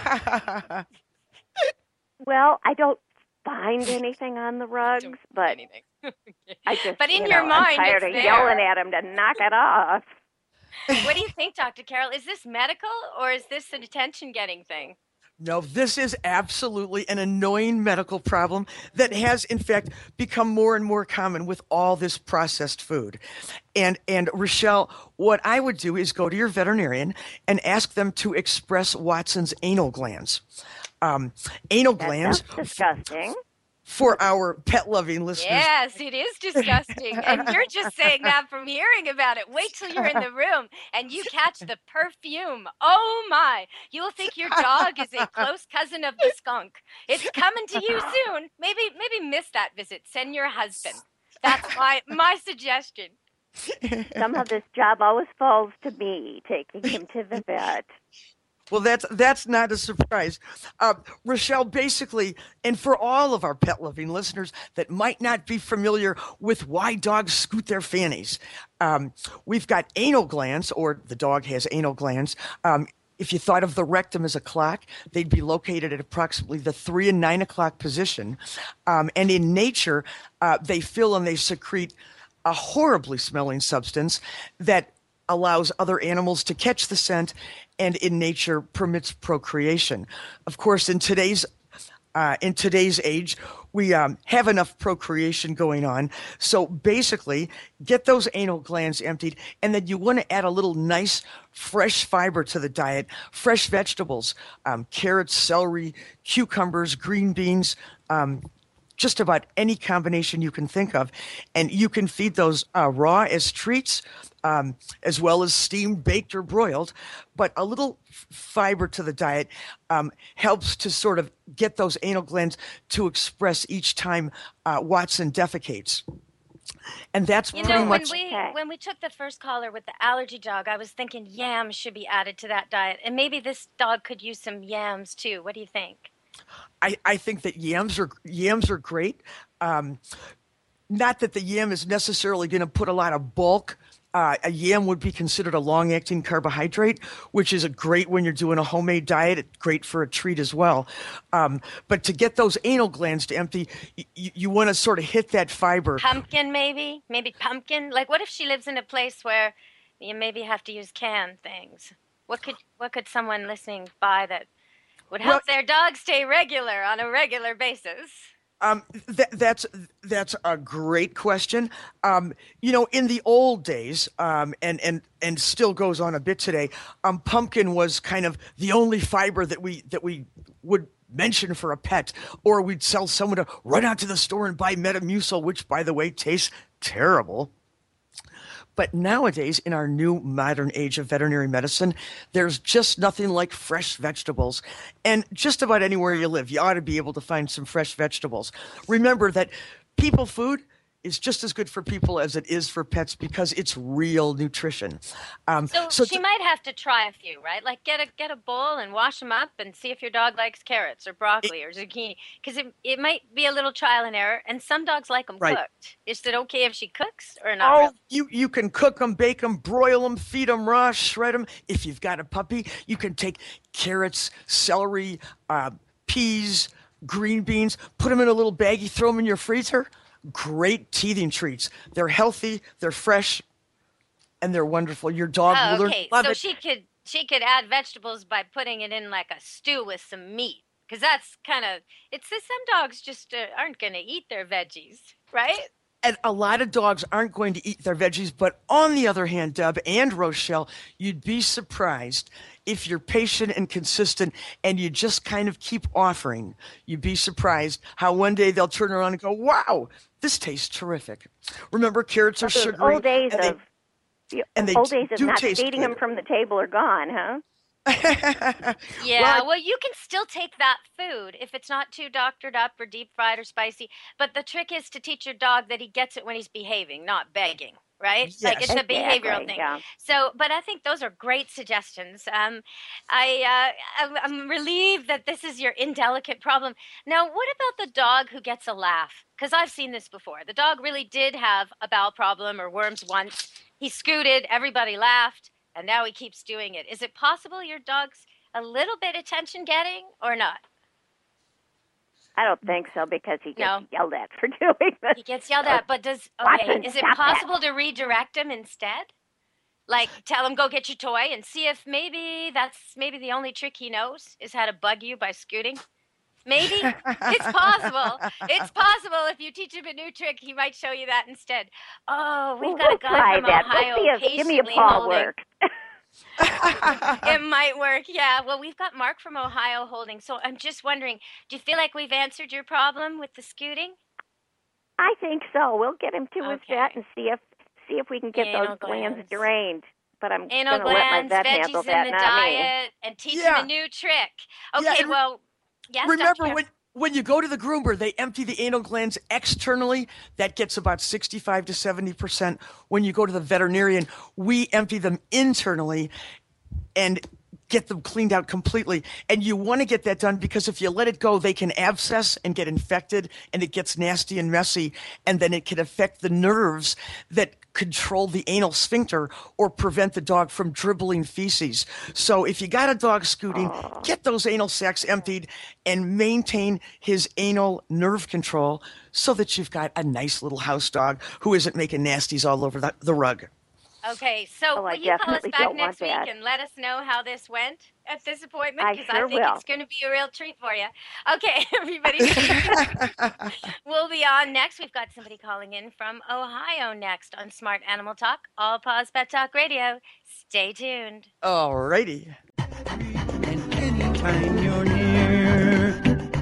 [SPEAKER 12] Well, I don't find anything on the rugs, but I just.
[SPEAKER 3] But in
[SPEAKER 12] you
[SPEAKER 3] your
[SPEAKER 12] know,
[SPEAKER 3] mind,
[SPEAKER 12] I'm tired
[SPEAKER 3] it's
[SPEAKER 12] of
[SPEAKER 3] there.
[SPEAKER 12] yelling at him to knock it off.
[SPEAKER 3] What do you think, Doctor Carol? Is this medical, or is this an attention-getting thing?
[SPEAKER 4] No, this is absolutely an annoying medical problem that has, in fact, become more and more common with all this processed food. And and Rochelle, what I would do is go to your veterinarian and ask them to express Watson's anal glands. Um, anal
[SPEAKER 12] That
[SPEAKER 4] glands
[SPEAKER 12] sounds disgusting.
[SPEAKER 4] for our pet-loving listeners.
[SPEAKER 3] Yes, it is disgusting. And you're just saying that from hearing about it. Wait till you're in the room and you catch the perfume. Oh, my. You'll think your dog is a close cousin of the skunk. It's coming to you soon. Maybe maybe miss that visit. Send your husband. That's my, my suggestion.
[SPEAKER 12] Somehow this job always falls to me, taking him to the vet.
[SPEAKER 4] Well, that's that's not a surprise. Uh, Rochelle, basically, and for all of our pet-loving listeners that might not be familiar with why dogs scoot their fannies, um, we've got anal glands, or the dog has anal glands. Um, if you thought of the rectum as a clock, they'd be located at approximately the three and nine o'clock position. Um, and in nature, uh, they fill and they secrete a horribly smelling substance that allows other animals to catch the scent, and in nature permits procreation. Of course, in today's uh, in today's age, we um, have enough procreation going on. So basically, get those anal glands emptied, and then you want to add a little nice fresh fiber to the diet. Fresh vegetables, um, carrots, celery, cucumbers, green beans. Um, just about any combination you can think of. And you can feed those uh, raw as treats, um, as well as steamed, baked, or broiled. But a little f- fiber to the diet um, helps to sort of get those anal glands to express each time uh, Watson defecates. And that's
[SPEAKER 3] You
[SPEAKER 4] pretty
[SPEAKER 3] know, when
[SPEAKER 4] much...
[SPEAKER 3] we when we took the first caller with the allergy dog, I was thinking yams should be added to that diet. And maybe this dog could use some yams too. What do you think?
[SPEAKER 4] I, I think that yams are yams are great. Um, not that the yam is necessarily going to put a lot of bulk. Uh, a yam would be considered a long-acting carbohydrate, which is a great when you're doing a homemade diet. It's great for a treat as well. Um, but to get those anal glands to empty, y- you want to sort of hit that fiber.
[SPEAKER 3] Pumpkin, maybe? Maybe pumpkin? Like, what if she lives in a place where you maybe have to use canned things? What could what could someone listening buy that would help
[SPEAKER 4] Well-
[SPEAKER 3] their dog stay regular on a regular basis?
[SPEAKER 4] Um, th- that's that's a great question. Um, you know, in the old days, um, and and and still goes on a bit today. Um, pumpkin was kind of the only fiber that we that we would mention for a pet, or we'd sell someone to run out to the store and buy Metamucil, which, by the way, tastes terrible. But nowadays, in our new modern age of veterinary medicine, there's just nothing like fresh vegetables. And just about anywhere you live, you ought to be able to find some fresh vegetables. Remember that people food is just as good for people as it is for pets because it's real nutrition. Um,
[SPEAKER 3] So,
[SPEAKER 4] so
[SPEAKER 3] she might have to try a few, right? Like get a get a bowl and wash them up and see if your dog likes carrots or broccoli or zucchini, because it it might be a little trial and error. And some dogs like them
[SPEAKER 4] Right.
[SPEAKER 3] cooked. Is it okay if she cooks or not?
[SPEAKER 4] Oh,
[SPEAKER 3] really?
[SPEAKER 4] you, you can cook them, bake them, broil them, feed them raw, shred them. If you've got a puppy, you can take carrots, celery, uh, peas, green beans, put them in a little baggie, throw them in your freezer. Great teething treats. They're healthy, they're fresh, and they're wonderful. Your dog
[SPEAKER 3] Oh,
[SPEAKER 4] will learn
[SPEAKER 3] okay.
[SPEAKER 4] to love
[SPEAKER 3] So
[SPEAKER 4] it.
[SPEAKER 3] she could she could add vegetables by putting it in like a stew with some meat, because that's kind of it's some dogs just uh, aren't going to eat their veggies, right?
[SPEAKER 4] And a lot of dogs aren't going to eat their veggies, but on the other hand, Deb and Rochelle, you'd be surprised if you're patient and consistent and you just kind of keep offering. You'd be surprised how one day they'll turn around and go, wow, this tastes terrific. Remember, carrots are
[SPEAKER 12] Those
[SPEAKER 4] sugary.
[SPEAKER 12] old days
[SPEAKER 4] and they,
[SPEAKER 12] of the
[SPEAKER 4] and they
[SPEAKER 12] old days of
[SPEAKER 4] do
[SPEAKER 12] not
[SPEAKER 4] taste
[SPEAKER 12] feeding
[SPEAKER 4] good.
[SPEAKER 12] them from the table are gone, huh?
[SPEAKER 3] Yeah,
[SPEAKER 4] Well,
[SPEAKER 3] well, you can still take that food if it's not too doctored up or deep fried or spicy. But the trick is to teach your dog that he gets it when he's behaving, not begging, right? Like
[SPEAKER 4] Yes.
[SPEAKER 3] it's a behavioral
[SPEAKER 12] Exactly,
[SPEAKER 3] thing.
[SPEAKER 12] yeah.
[SPEAKER 3] So, but I think those are great suggestions. Um, I, uh, I'm, I'm relieved that this is your indelicate problem. Now, what about the dog who gets a laugh? Because I've seen this before. The dog really did have a bowel problem or worms once. He scooted, everybody laughed. And now he keeps doing it. Is it possible your dog's a little bit attention getting or not?
[SPEAKER 12] I don't think so because he gets
[SPEAKER 3] No.
[SPEAKER 12] yelled at for doing this.
[SPEAKER 3] He gets yelled at, but does okay?
[SPEAKER 12] Watson,
[SPEAKER 3] Is it
[SPEAKER 12] stop
[SPEAKER 3] possible to redirect him instead? Like tell him go get your toy and see if maybe that's maybe the only trick he knows is how to bug you by scooting. Maybe it's possible. It's possible if you teach him a new trick, he might show you that instead. Oh, we've
[SPEAKER 12] Well,
[SPEAKER 3] got
[SPEAKER 12] we'll
[SPEAKER 3] a guy
[SPEAKER 12] try
[SPEAKER 3] from
[SPEAKER 12] that.
[SPEAKER 3] Ohio
[SPEAKER 12] We'll see if, give me a
[SPEAKER 3] patiently
[SPEAKER 12] paw
[SPEAKER 3] holding.
[SPEAKER 12] work.
[SPEAKER 3] It might work, yeah. Well, we've got Mark from Ohio holding. So I'm just wondering, do you feel like we've answered your problem with the scooting?
[SPEAKER 12] I think so. We'll get him to his
[SPEAKER 3] Okay.
[SPEAKER 12] vet and see if see if we can get
[SPEAKER 3] Anal
[SPEAKER 12] those glands,
[SPEAKER 3] glands.
[SPEAKER 12] drained. But I'm
[SPEAKER 3] Anal
[SPEAKER 12] going to let my
[SPEAKER 3] glands,
[SPEAKER 12] vet handle
[SPEAKER 3] veggies
[SPEAKER 12] that,
[SPEAKER 3] in the
[SPEAKER 12] not me.
[SPEAKER 3] diet, and teach
[SPEAKER 4] Yeah.
[SPEAKER 3] him a new trick.
[SPEAKER 4] Yeah,
[SPEAKER 3] Okay,
[SPEAKER 4] and
[SPEAKER 3] well, yes,
[SPEAKER 4] Remember,
[SPEAKER 3] Doctor
[SPEAKER 4] when, when you go to the groomer, they empty the anal glands externally. That gets about sixty-five to seventy percent. When you go to the veterinarian, we empty them internally and get them cleaned out completely. And you want to get that done because if you let it go, they can abscess and get infected, and it gets nasty and messy, and then it can affect the nerves that control the anal sphincter or prevent the dog from dribbling feces. So if you got a dog scooting, get those anal sacs emptied and maintain his anal nerve control so that you've got a nice little house dog who isn't making nasties all over the, the rug.
[SPEAKER 3] Okay, so
[SPEAKER 12] Oh, I
[SPEAKER 3] will you call us
[SPEAKER 12] definitely
[SPEAKER 3] back
[SPEAKER 12] don't
[SPEAKER 3] next week
[SPEAKER 12] want that.
[SPEAKER 3] and let us know how this went at this appointment?
[SPEAKER 12] I
[SPEAKER 3] Because
[SPEAKER 12] sure
[SPEAKER 3] I think
[SPEAKER 12] will.
[SPEAKER 3] it's going to be a real treat for you. Okay, everybody. We'll be on next. We've got somebody calling in from Ohio next on Smart Animal Talk, All Paws Pet Talk Radio. Stay tuned.
[SPEAKER 4] Alrighty.
[SPEAKER 6] And anytime you're near,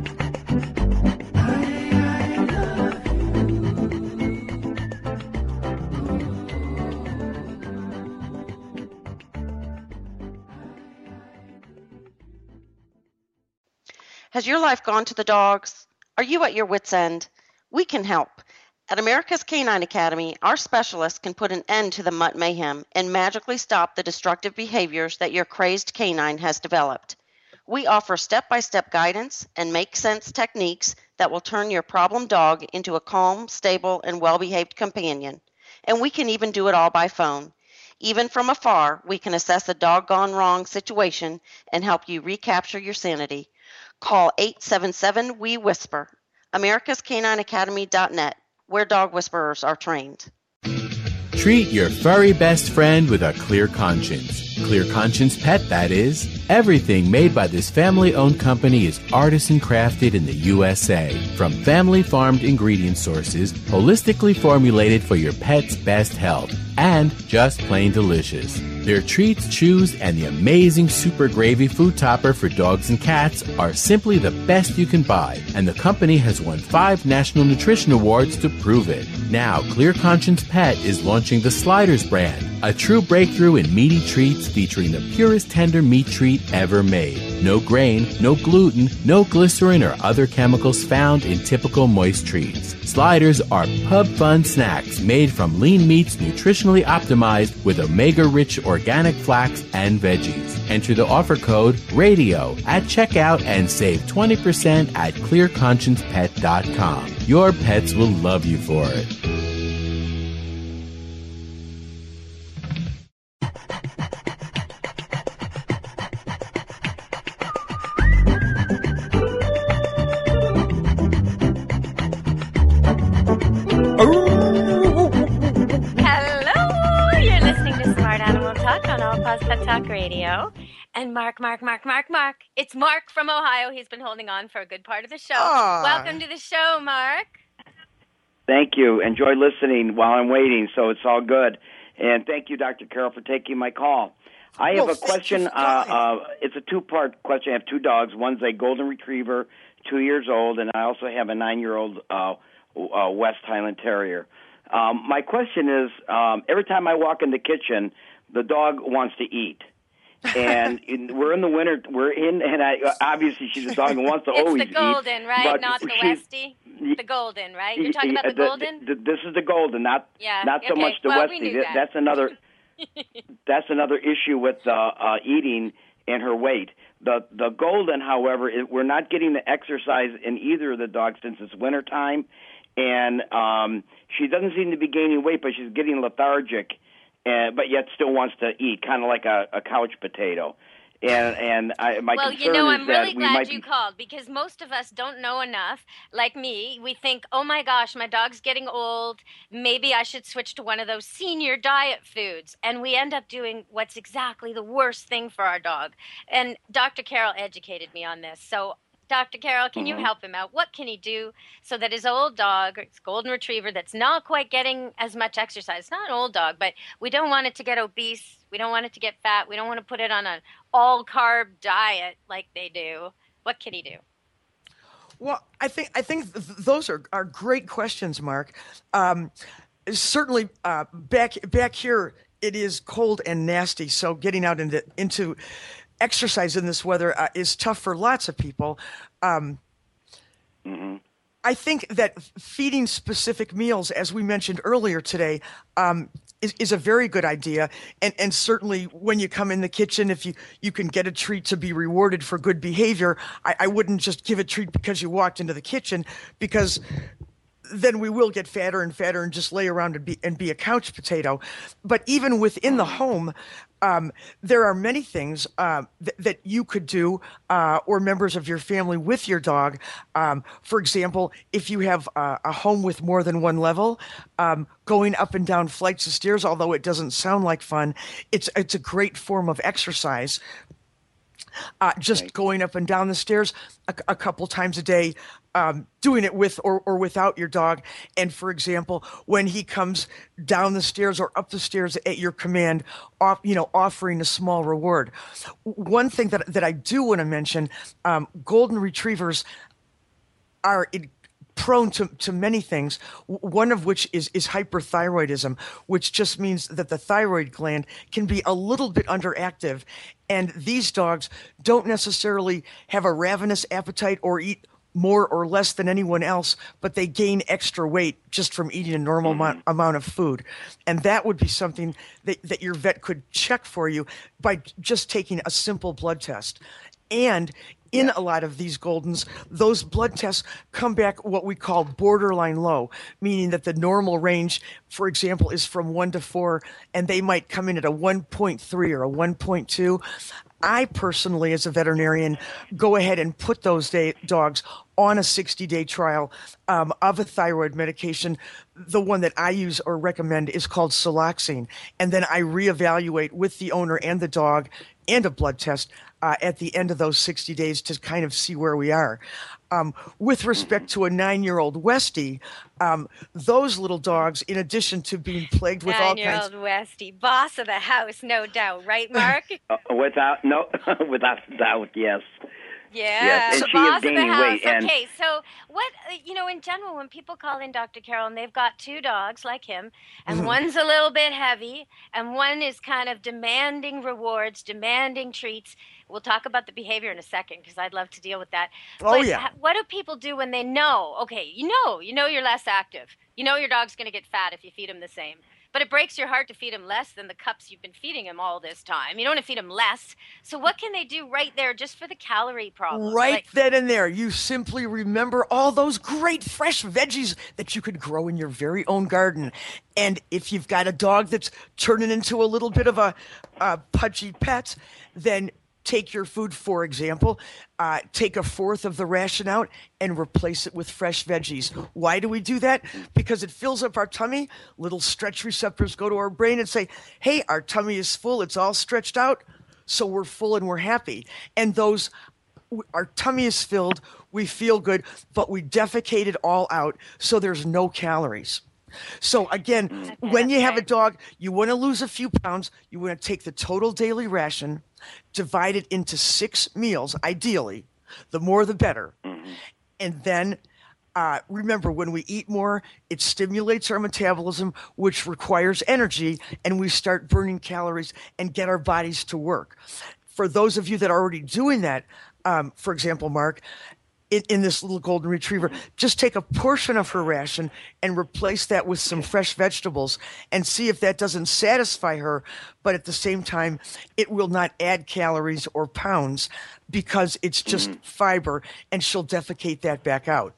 [SPEAKER 13] Has your life gone to the dogs? Are you at your wit's end? We can help. At America's Canine Academy, our specialists can put an end to the mutt mayhem and magically stop the destructive behaviors that your crazed canine has developed. We offer step-by-step guidance and make-sense techniques that will turn your problem dog into a calm, stable, and well-behaved companion. And we can even do it all by phone. Even from afar, we can assess a dog gone wrong situation and help you recapture your sanity. Call eight seven seven, W E, WHISPER, americas canine academy dot net, where dog whisperers are trained.
[SPEAKER 14] Treat your furry best friend with a clear conscience. Clear Conscience Pet, that is. Everything made by this family-owned company is artisan crafted in the U S A. From family-farmed ingredient sources, holistically formulated for your pet's best health, and just plain delicious. Their treats, chews, and the amazing Super Gravy food topper for dogs and cats are simply the best you can buy, and the company has won five National Nutrition Awards to prove it. Now, Clear Conscience Pet is launching the Sliders brand, a true breakthrough in meaty treats featuring the purest tender meat treat ever made. No grain, no gluten, no glycerin or other chemicals found in typical moist treats. Sliders are pub fun snacks made from lean meats nutritionally optimized with omega-rich organic flax and veggies. Enter the offer code RADIO at checkout and save twenty percent at clear conscience pet dot com. Your pets will love you for it.
[SPEAKER 3] Hello, you're listening to Smart Animal Talk on All Paws Pet Talk Radio. And Mark, Mark, Mark, Mark, Mark. It's Mark from Ohio. He's been holding on for a good part of the show.
[SPEAKER 4] Aw.
[SPEAKER 3] Welcome to the show, Mark.
[SPEAKER 15] Thank you. Enjoy listening while I'm waiting, so it's all good. And thank you, Doctor Carol, for taking my call. I have
[SPEAKER 4] Well,
[SPEAKER 15] a question. Uh, uh, it's a two-part question. I have two dogs. One's a golden retriever, two years old, and I also have a nine-year-old uh, uh, West Highland Terrier. Um, my question is, um, every time I walk in the kitchen, the dog wants to eat. And in, we're in the winter. We're in, and I obviously she's a dog and wants to
[SPEAKER 3] it's
[SPEAKER 15] always
[SPEAKER 3] the golden,
[SPEAKER 15] eat,
[SPEAKER 3] right?
[SPEAKER 15] but
[SPEAKER 3] Not the
[SPEAKER 15] she's-
[SPEAKER 3] Westie. The golden, right? You're talking about the,
[SPEAKER 15] the
[SPEAKER 3] golden?
[SPEAKER 15] The, this is the golden, not
[SPEAKER 3] Yeah,
[SPEAKER 15] not so
[SPEAKER 3] okay.
[SPEAKER 15] much the
[SPEAKER 3] Well, we
[SPEAKER 15] Westie.
[SPEAKER 3] knew
[SPEAKER 15] That-
[SPEAKER 3] that.
[SPEAKER 15] That's another. That's another issue with uh, uh, eating and her weight. The the golden, however, it, we're not getting the exercise in either of the dogs since it's wintertime, and um, she doesn't seem to be gaining weight, but she's getting lethargic, uh, but yet still wants to eat, kind of like a, a couch potato. And and I, my
[SPEAKER 3] well,
[SPEAKER 15] concern
[SPEAKER 3] you know,
[SPEAKER 15] is
[SPEAKER 3] I'm
[SPEAKER 15] that
[SPEAKER 3] really
[SPEAKER 15] we
[SPEAKER 3] glad
[SPEAKER 15] might
[SPEAKER 3] you
[SPEAKER 15] be,
[SPEAKER 3] called because most of us don't know enough. Like me, we think, oh my gosh, my dog's getting old. Maybe I should switch to one of those senior diet foods. And we end up doing what's exactly the worst thing for our dog. And Doctor Carroll educated me on this. So, Doctor Carroll, can you
[SPEAKER 15] Mhm.
[SPEAKER 3] help him out? What can he do so that his old dog, his golden retriever, that's not quite getting as much exercise, it's not an old dog, but we don't want it to get obese. We don't want it to get fat. We don't want to put it on an all-carb diet like they do. What can he do?
[SPEAKER 4] Well, I think I think th- those are, are great questions, Mark. Um, certainly, uh, back back here it is cold and nasty, so getting out into into exercise in this weather uh, is tough for lots of people. Um,
[SPEAKER 15] Mhm.
[SPEAKER 4] I think that feeding specific meals, as we mentioned earlier today, um, is, is a very good idea. And, and certainly when you come in the kitchen, if you, you can get a treat to be rewarded for good behavior, I, I wouldn't just give a treat because you walked into the kitchen, because then we will get fatter and fatter and just lay around and be, and be a couch potato. But even within the home, um, there are many things uh, th- that you could do uh, or members of your family with your dog. Um, for example, if you have uh, a home with more than one level, um, going up and down flights of stairs, although it doesn't sound like fun, it's it's a great form of exercise. Uh, just going up and down the stairs a, a couple times a day, um, doing it with or, or without your dog. And for example, when he comes down the stairs or up the stairs at your command, off, you know, offering a small reward. One thing that, that I do want to mention, um, golden retrievers are in, prone to, to many things, one of which is, is hyperthyroidism, which just means that the thyroid gland can be a little bit underactive. And these dogs don't necessarily have a ravenous appetite or eat more or less than anyone else, but they gain extra weight just from eating a normal
[SPEAKER 15] Mm-hmm.
[SPEAKER 4] amount, amount of food. And that would be something that, that your vet could check for you by just taking a simple blood test. And in a lot of these Goldens, those blood tests come back what we call borderline low, meaning that the normal range, for example, is from one to four, and they might come in at a one point three or a one point two. I personally, as a veterinarian, go ahead and put those day, dogs on a sixty-day trial um, of a thyroid medication. The one that I use or recommend is called Siloxane. And then I reevaluate with the owner and the dog and a blood test uh, at the end of those sixty days to kind of see where we are. Um, with respect to a nine-year-old Westie, um, those little dogs, in addition to being plagued with all kinds...
[SPEAKER 3] Nine-year-old Westie, boss of the house, no doubt. Right, Mark?
[SPEAKER 15] Uh, without no, without doubt, yes.
[SPEAKER 3] Yeah,
[SPEAKER 15] Yes, and
[SPEAKER 3] the
[SPEAKER 15] she is
[SPEAKER 3] boss of the
[SPEAKER 15] gaining
[SPEAKER 3] house.
[SPEAKER 15] weight, and-
[SPEAKER 3] Okay, so what, uh, you know, in general, when people call in Doctor Carroll and they've got two dogs like him, and
[SPEAKER 15] Mhm.
[SPEAKER 3] one's a little bit heavy, and one is kind of demanding rewards, demanding treats. We'll talk about the behavior in a second because I'd love to deal with that.
[SPEAKER 4] Oh,
[SPEAKER 3] But
[SPEAKER 4] yeah.
[SPEAKER 3] ha- what do people do when they know, okay, you know, you know you're less active. You know your dog's going to get fat if you feed him the same. But it breaks your heart to feed him less than the cups you've been feeding him all this time. You don't want to feed him less. So what can they do right there just for the calorie problem?
[SPEAKER 4] Right
[SPEAKER 3] Like,
[SPEAKER 4] then and there, you simply remember all those great fresh veggies that you could grow in your very own garden. And if you've got a dog that's turning into a little bit of a, a pudgy pet, then take your food, for example, uh, take a fourth of the ration out and replace it with fresh veggies. Why do we do that? Because it fills up our tummy. Little stretch receptors go to our brain and say, hey, our tummy is full. It's all stretched out. So we're full and we're happy. And those our tummy is filled, we feel good, but we defecate it all out, so there's no calories. So again, okay, when you have a dog, you want to lose a few pounds, you want to take the total daily ration, divide it into six meals, ideally. The more the better. Mm-hmm. And then uh, remember, when we eat more, it stimulates our metabolism, which requires energy, and we start burning calories and get our bodies to work. For those of you that are already doing that, um, for example, Mark, in, in this little golden retriever, just take a portion of her ration and replace that with some fresh vegetables and see if that doesn't satisfy her, but at the same time, it will not add calories or pounds because it's just mm-hmm. fiber, and she'll defecate that back out.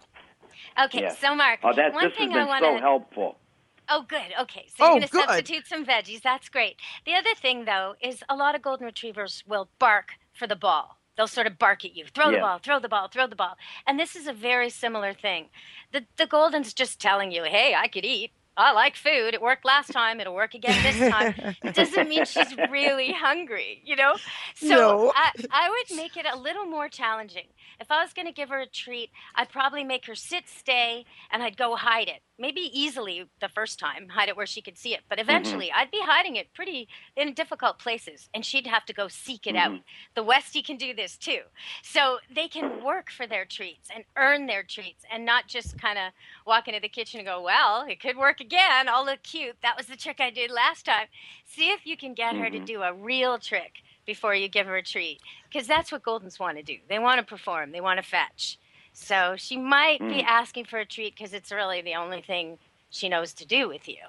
[SPEAKER 3] Okay, yes. So Mark,
[SPEAKER 15] oh, that,
[SPEAKER 3] one
[SPEAKER 15] this
[SPEAKER 3] thing
[SPEAKER 15] has been
[SPEAKER 3] I want
[SPEAKER 15] so
[SPEAKER 3] to...
[SPEAKER 15] helpful.
[SPEAKER 3] Oh, good. Okay, so
[SPEAKER 4] oh,
[SPEAKER 3] you're going to
[SPEAKER 4] good.
[SPEAKER 3] substitute some veggies. That's great. The other thing, though, is a lot of golden retrievers will bark for the ball. They'll sort of bark at you. Throw yeah. the ball, throw the ball, throw the ball. And this is a very similar thing. The, the golden's just telling you, hey, I could eat. I like food. It worked last time. It'll work again this time. It doesn't mean she's really hungry, you know? So
[SPEAKER 4] no.
[SPEAKER 3] I, I would make it a little more challenging. If I was going to give her a treat, I'd probably make her sit, stay, and I'd go hide it. Maybe easily the first time, hide it where she could see it. But eventually, mm-hmm. I'd be hiding it pretty in difficult places, and she'd have to go seek it mm-hmm. out. The Westie can do this, too. So they can work for their treats and earn their treats and not just kind of walk into the kitchen and go, well, it could work again. I'll look cute. That was the trick I did last time. See if you can get mm-hmm. her to do a real trick before you give her a treat, because that's what Goldens want to do. They want to perform. They want to fetch. So she might mm. be asking for a treat because it's really the only thing she knows to do with you.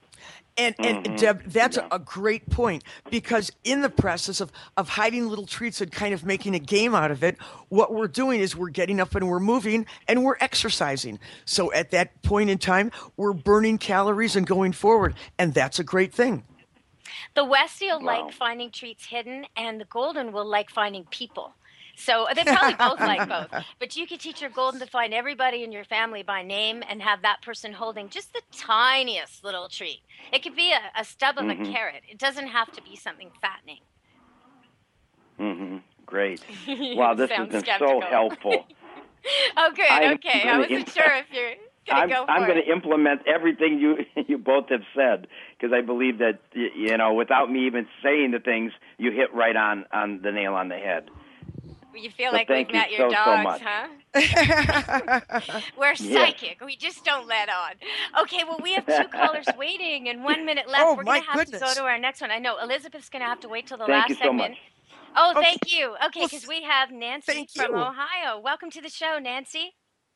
[SPEAKER 4] And, and mm-hmm. Deb, that's yeah. a great point, because in the process of, of hiding little treats and kind of making a game out of it, what we're doing is we're getting up and we're moving and we're exercising. So at that point in time, we're burning calories and going forward, and that's a great thing.
[SPEAKER 3] The Westie will
[SPEAKER 15] wow.
[SPEAKER 3] like finding treats hidden, and the Golden will like finding people. So they probably both like both. But you could teach your Golden to find everybody in your family by name and have that person holding just the tiniest little treat. It could be a, a stub of mm-hmm. a carrot. It doesn't have to be something fattening.
[SPEAKER 15] Mm-hmm. Great. Wow, this has been
[SPEAKER 3] skeptical.
[SPEAKER 15] so helpful.
[SPEAKER 3] Oh, good.
[SPEAKER 15] I'm
[SPEAKER 3] okay. I wasn't sure if you're...
[SPEAKER 15] I'm,
[SPEAKER 3] go
[SPEAKER 15] I'm going
[SPEAKER 3] it.
[SPEAKER 15] to implement everything you you both have said, because I believe that, you know, without me even saying the things, you hit right on, on the nail on the head.
[SPEAKER 3] You feel
[SPEAKER 15] so
[SPEAKER 3] like we've met
[SPEAKER 15] you
[SPEAKER 3] your
[SPEAKER 15] so,
[SPEAKER 3] dogs,
[SPEAKER 15] so
[SPEAKER 3] huh? We're psychic.
[SPEAKER 15] Yeah.
[SPEAKER 3] We just don't let on. Okay, well, we have two callers waiting and one minute left.
[SPEAKER 4] Oh,
[SPEAKER 3] We're going to have
[SPEAKER 4] goodness.
[SPEAKER 3] to go to our next one. I know Elizabeth's going to have to wait till the
[SPEAKER 15] thank
[SPEAKER 3] last
[SPEAKER 15] you so
[SPEAKER 3] segment.
[SPEAKER 15] Much.
[SPEAKER 3] Oh,
[SPEAKER 4] okay.
[SPEAKER 3] thank you. Okay, because we have Nancy
[SPEAKER 4] thank
[SPEAKER 3] from
[SPEAKER 4] you.
[SPEAKER 3] Ohio. Welcome to the show, Nancy.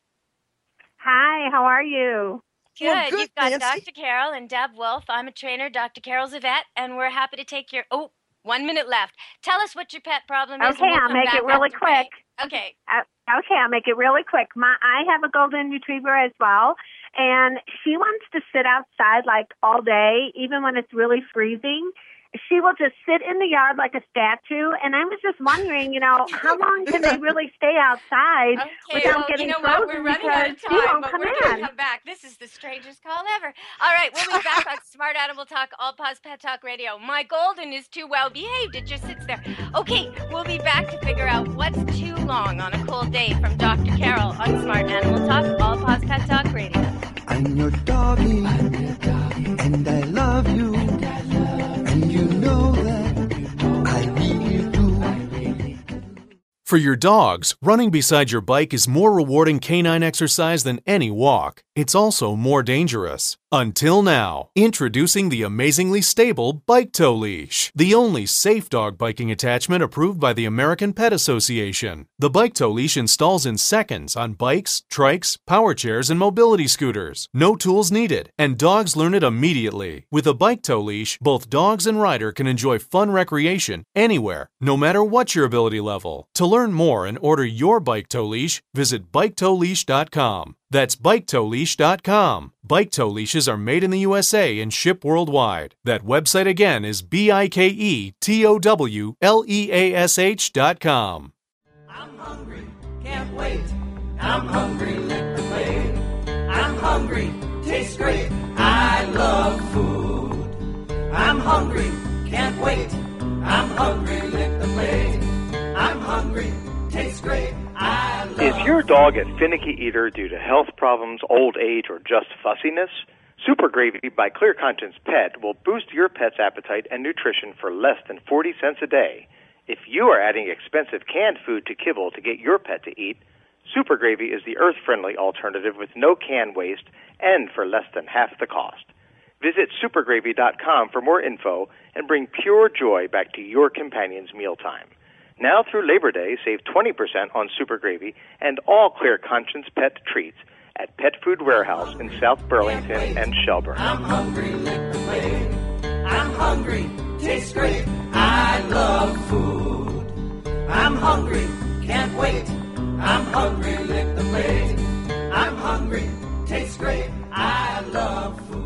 [SPEAKER 16] Hi, how are you?
[SPEAKER 3] Good.
[SPEAKER 4] Well, good,
[SPEAKER 3] You've got
[SPEAKER 4] Nancy.
[SPEAKER 3] Doctor Carol and Deb Wolf. I'm a trainer. Doctor Carol's a vet, and we're happy to take your... Oh, one minute left. Tell us what your pet problem is.
[SPEAKER 16] Okay,
[SPEAKER 3] we'll
[SPEAKER 16] I'll
[SPEAKER 3] come
[SPEAKER 16] make
[SPEAKER 3] back
[SPEAKER 16] it really
[SPEAKER 3] after
[SPEAKER 16] quick.
[SPEAKER 3] break. Okay.
[SPEAKER 16] Uh, okay, I'll make it really quick. My, I have a golden retriever as well, and she wants to sit outside like all day, even when it's really freezing. She will just sit in the yard like a statue, and I was just wondering, you know, how long can they really stay outside
[SPEAKER 3] okay,
[SPEAKER 16] without
[SPEAKER 3] well,
[SPEAKER 16] getting
[SPEAKER 3] you know
[SPEAKER 16] frozen?
[SPEAKER 3] what? We're running out of
[SPEAKER 16] She
[SPEAKER 3] time,
[SPEAKER 16] won't
[SPEAKER 3] but
[SPEAKER 16] come
[SPEAKER 3] we're
[SPEAKER 16] in.
[SPEAKER 3] going to come back. This is the strangest call ever. All right, we'll be back on Smart Animal Talk, All Paws Pet Talk Radio. My Golden is too well behaved. It just sits there. Okay, we'll be back to figure out what's too long on a cold day from Doctor Carol on Smart Animal Talk, All Paws Pet Talk Radio.
[SPEAKER 6] I'm your doggy, and I love you, and you know that I really do.
[SPEAKER 17] For your dogs, running beside your bike is more rewarding canine exercise than any walk. It's also more dangerous. Until now, introducing the amazingly stable Bike Tow Leash, the only safe dog biking attachment approved by the American Pet Association. The Bike Tow Leash installs in seconds on bikes, trikes, power chairs, and mobility scooters. No tools needed, and dogs learn it immediately. With a Bike Tow Leash, both dogs and rider can enjoy fun recreation anywhere, no matter what your ability level. To learn more and order your Bike Tow Leash, visit bike tow leash dot com. That's bike tow leash dot com. Bike Tow Leashes are made in the U S A and ship worldwide. That website again is B I K E T O W L E A S H dot com.
[SPEAKER 18] I'm hungry, can't wait. I'm hungry, lick the plate. I'm hungry, tastes great. I love food. I'm hungry, can't wait. I'm hungry, lick the plate. I'm hungry. hungry, tastes great. I love
[SPEAKER 19] Is your dog a finicky eater due to health problems, old age, or just fussiness? Super Gravy by Clear Conscience Pet will boost your pet's appetite and nutrition for less than forty cents a day. If you are adding expensive canned food to kibble to get your pet to eat, Super Gravy is the earth-friendly alternative with no can waste and for less than half the cost. Visit super gravy dot com for more info and bring pure joy back to your companion's mealtime. Now through Labor Day, save twenty percent on Super Gravy and all Clear Conscience Pet treats at Pet Food Warehouse in South Burlington and Shelburne.
[SPEAKER 18] I'm hungry, lick the plate. I'm hungry, tastes great. I love food. I'm hungry, can't wait. I'm hungry, lick the plate. I'm hungry, tastes great. I love food.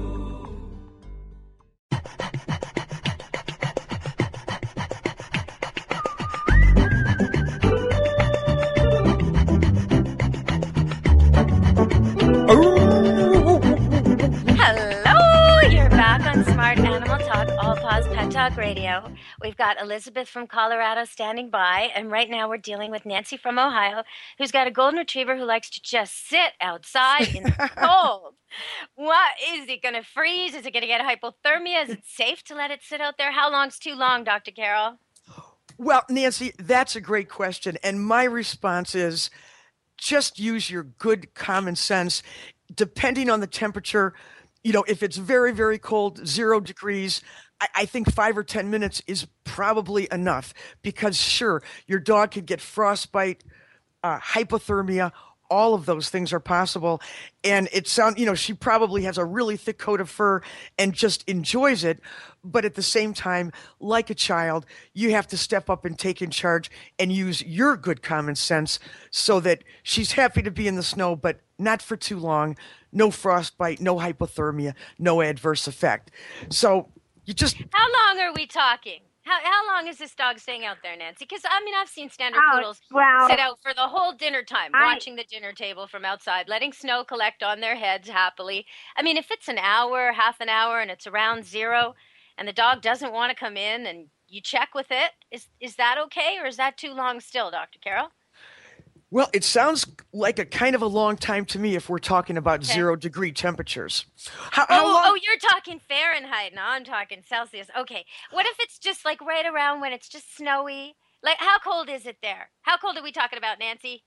[SPEAKER 3] Hello, you're back on Smart Animal Talk, All Paws Pet Talk Radio. We've got Elizabeth from Colorado standing by, and right now we're dealing with Nancy from Ohio, who's got a golden retriever who likes to just sit outside in the cold. What is it going to freeze? Is it going to get hypothermia? Is it safe to let it sit out there? How long's too long, Doctor Carroll?
[SPEAKER 4] Well, Nancy, that's a great question. And my response is just use your good common sense. Depending on the temperature, you know, if it's very, very cold, zero degrees, I, I think five or ten minutes is probably enough because, sure, your dog could get frostbite, uh, hypothermia. All of those things are possible. And it sounds, you know, she probably has a really thick coat of fur and just enjoys it. But at the same time, like a child, you have to step up and take in charge and use your good common sense so that she's happy to be in the snow, but not for too long. No frostbite, no hypothermia, no adverse effect. So you just...
[SPEAKER 3] How long are we talking? How how long is this dog staying out there, Nancy? Because, I mean, I've seen standard
[SPEAKER 16] Oh,
[SPEAKER 3] poodles
[SPEAKER 16] well,
[SPEAKER 3] sit out for the whole dinner time,
[SPEAKER 16] I-
[SPEAKER 3] watching the dinner table from outside, letting snow collect on their heads happily. I mean, if it's an hour, half an hour, and it's around zero, and the dog doesn't want to come in, and you check with it, is is that okay, or is that too long still, Doctor Carroll?
[SPEAKER 4] Well, it sounds like a kind of a long time to me if we're talking about
[SPEAKER 3] Okay.
[SPEAKER 4] zero degree temperatures. How, how
[SPEAKER 3] oh,
[SPEAKER 4] long?
[SPEAKER 3] oh, you're talking Fahrenheit. No, I'm talking Celsius. Okay. What if it's just like right around when it's just snowy? Like, how cold is it there? How cold are we talking about, Nancy?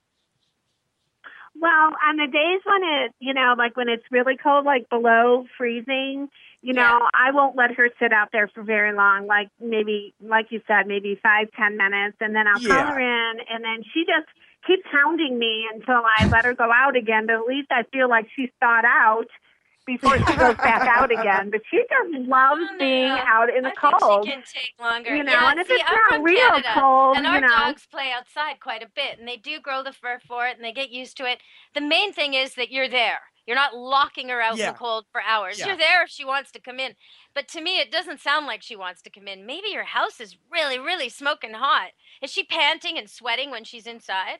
[SPEAKER 16] Well, on the days when it, you know, like when it's really cold, like below freezing, you know,
[SPEAKER 3] Yeah.
[SPEAKER 16] I won't let her sit out there for very long. Like maybe, like you said, maybe five, ten minutes, and then I'll
[SPEAKER 4] Yeah.
[SPEAKER 16] call her in, and then she just keeps hounding me until I let her go out again. But at least I feel like she's thawed out before she goes back out again. But she just loves being out in the
[SPEAKER 3] I
[SPEAKER 16] cold.
[SPEAKER 3] think she can take longer.
[SPEAKER 16] You know,
[SPEAKER 3] yeah,
[SPEAKER 16] and if
[SPEAKER 3] see,
[SPEAKER 16] it's
[SPEAKER 3] I'm
[SPEAKER 16] not
[SPEAKER 3] from
[SPEAKER 16] real
[SPEAKER 3] Canada,
[SPEAKER 16] cold,
[SPEAKER 3] and
[SPEAKER 16] you
[SPEAKER 3] our
[SPEAKER 16] know.
[SPEAKER 3] dogs play outside quite a bit, and they do grow the fur for it, and they get used to it. The main thing is that you're there. You're not locking her out in
[SPEAKER 4] Yeah.
[SPEAKER 3] the cold for hours.
[SPEAKER 4] Yeah.
[SPEAKER 3] You're there if she wants to come in. But to me, it doesn't sound like she wants to come in. Maybe your house is really, really smoking hot. Is she panting and sweating when she's inside?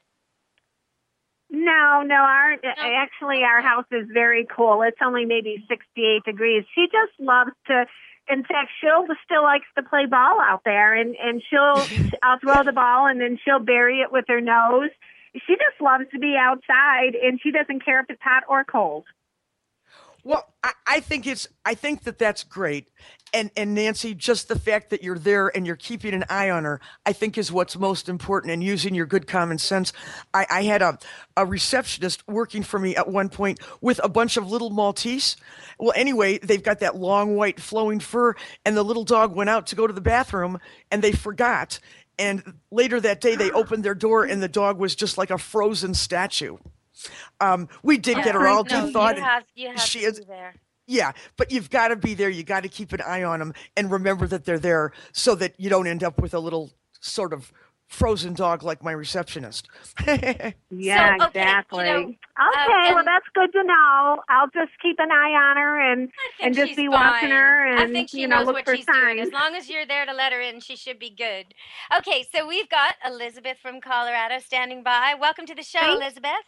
[SPEAKER 16] No, no, our actually our house is very cool. It's only maybe sixty-eight degrees. She just loves to, in fact, she'll still likes to play ball out there, and and she'll I'll throw the ball and then she'll bury it with her nose. She just loves to be outside, and she doesn't care if it's hot or cold.
[SPEAKER 4] Well, I, I think it's I think that that's great. And and Nancy, just the fact that you're there and you're keeping an eye on her, I think is what's most important, and using your good common sense. I, I had a, a receptionist working for me at one point with a bunch of little Maltese. Well, anyway, they've got that long white flowing fur, and the little dog went out to go to the bathroom and they forgot. And later that day they opened their door and the dog was just like a frozen statue. Um, we did
[SPEAKER 3] Yeah.
[SPEAKER 4] get her all
[SPEAKER 3] No,
[SPEAKER 4] thawed.
[SPEAKER 3] you have, you have
[SPEAKER 4] she
[SPEAKER 3] to
[SPEAKER 4] is,
[SPEAKER 3] be there.
[SPEAKER 4] yeah, but you've got to be there. You got to keep an eye on them and remember that they're there so that you don't end up with a little sort of frozen dog like my receptionist.
[SPEAKER 16] Yeah,
[SPEAKER 3] So, okay,
[SPEAKER 16] exactly.
[SPEAKER 3] you know,
[SPEAKER 16] okay,
[SPEAKER 3] uh,
[SPEAKER 16] well
[SPEAKER 3] and-
[SPEAKER 16] that's good to know. I'll just keep an eye on her and
[SPEAKER 3] think
[SPEAKER 16] and just
[SPEAKER 3] she's
[SPEAKER 16] be watching
[SPEAKER 3] fine.
[SPEAKER 16] her and
[SPEAKER 3] I think she
[SPEAKER 16] you know
[SPEAKER 3] knows
[SPEAKER 16] look
[SPEAKER 3] what
[SPEAKER 16] for
[SPEAKER 3] she's doing.
[SPEAKER 16] signs.
[SPEAKER 3] As long as you're there to let her in, she should be good. Okay, so we've got Elizabeth from Colorado standing by. Welcome to the show,
[SPEAKER 16] Thanks.
[SPEAKER 3] Elizabeth.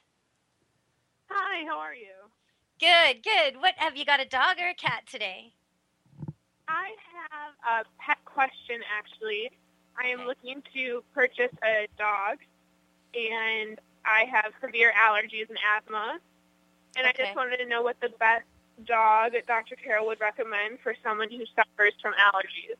[SPEAKER 20] Hi, how are you?
[SPEAKER 3] Good, good. What have you got, a dog or a cat today?
[SPEAKER 20] I have a pet question, actually. I am looking to purchase a dog, and I have severe allergies and asthma. And
[SPEAKER 3] Okay.
[SPEAKER 20] I just wanted to know what the best dog that Doctor Carroll would recommend for someone who suffers from allergies.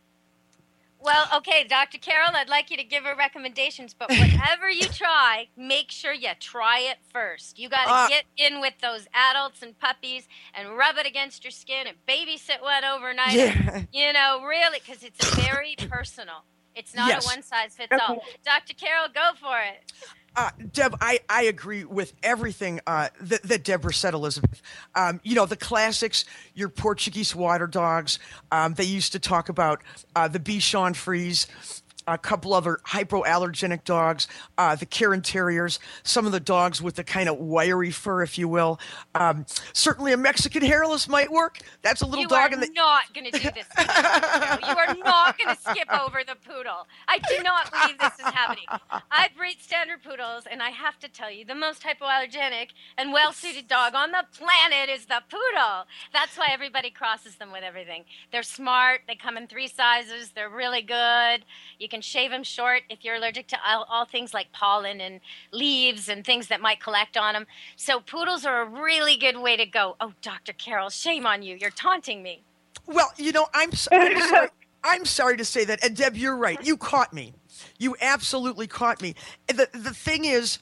[SPEAKER 3] Well, okay, Doctor Carroll, I'd like you to give her recommendations, but whatever you try, make sure you try it first. You got to
[SPEAKER 4] Uh,
[SPEAKER 3] get in with those adults and puppies and rub it against your skin and babysit one overnight.
[SPEAKER 4] Yeah.
[SPEAKER 3] You know, really, because it's very personal. It's not
[SPEAKER 4] Yes.
[SPEAKER 3] a one-size-fits-all.
[SPEAKER 4] Okay.
[SPEAKER 3] Doctor Carroll, go for it.
[SPEAKER 4] Uh, Deb, I, I agree with everything uh, that, that Deborah said, Elizabeth. Um, you know, the classics, your Portuguese water dogs. Um, they used to talk about uh, the Bichon Frise, a couple other hypoallergenic dogs, uh, the Cairn Terriers, some of the dogs with the kind of wiry fur, if you will. Um, certainly a Mexican hairless might work. That's a little
[SPEAKER 3] You
[SPEAKER 4] dog
[SPEAKER 3] are
[SPEAKER 4] in the...
[SPEAKER 3] not going to do this. to me, Doctor Carroll. You are not going to skip over the poodle. I do not believe this is happening. I breed standard poodles, and I have to tell you, the most hypoallergenic and well-suited dog on the planet is the poodle. That's why everybody crosses them with everything. They're smart. They come in three sizes. They're really good. You can shave them short if you're allergic to all, all things like pollen and leaves and things that might collect on them. So poodles are a really good way to go. Oh, Doctor Carroll, shame on you. You're taunting me.
[SPEAKER 4] Well, you know, I'm, so, I'm sorry. I'm sorry to say that. And Deb, you're right. You caught me. You absolutely caught me. And the the thing is,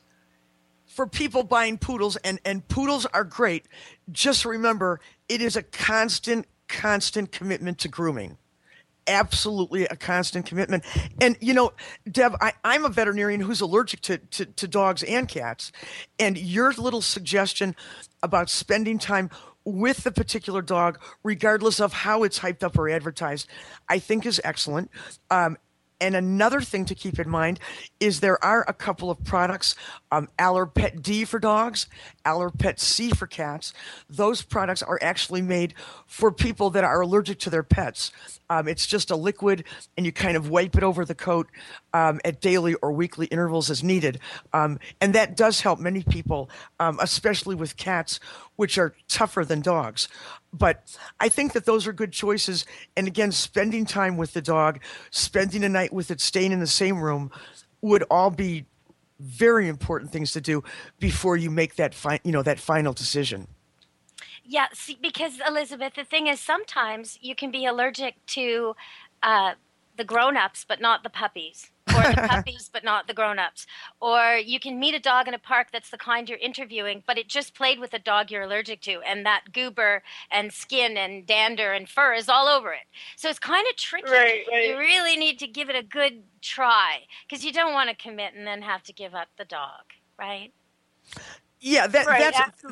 [SPEAKER 4] for people buying poodles, and, and poodles are great, just remember it is a constant, constant commitment to grooming. Absolutely a constant commitment. And, you know, Deb, I, I'm a veterinarian who's allergic to, to, to dogs and cats. And your little suggestion about spending time with the particular dog, regardless of how it's hyped up or advertised, I think is excellent. Um, and another thing to keep in mind is there are a couple of products, um, Allerpet D for dogs, Allerpet C for cats. Those products are actually made for people that are allergic to their pets. Um, it's just a liquid, and you kind of wipe it over the coat um, at daily or weekly intervals as needed. Um, and that does help many people, um, especially with cats, which are tougher than dogs. But I think that those are good choices. And again, spending time with the dog, spending a night with it, staying in the same room would all be very important things to do before you make that fi- you know, that final decision.
[SPEAKER 3] Yeah, see, because Elizabeth, the thing is, sometimes you can be allergic to uh, the grown-ups, but not the puppies, or the puppies, but not the grown-ups. Or you can meet a dog in a park that's the kind you're interviewing, but it just played with a dog you're allergic to, and that goober and skin and dander and fur is all over it. So it's kind of tricky.
[SPEAKER 20] Right, right.
[SPEAKER 3] You really need to give it a good try, because you don't want to commit and then have to give up the dog, right?
[SPEAKER 4] Yeah, that,
[SPEAKER 20] Right,
[SPEAKER 4] that's
[SPEAKER 20] absolutely.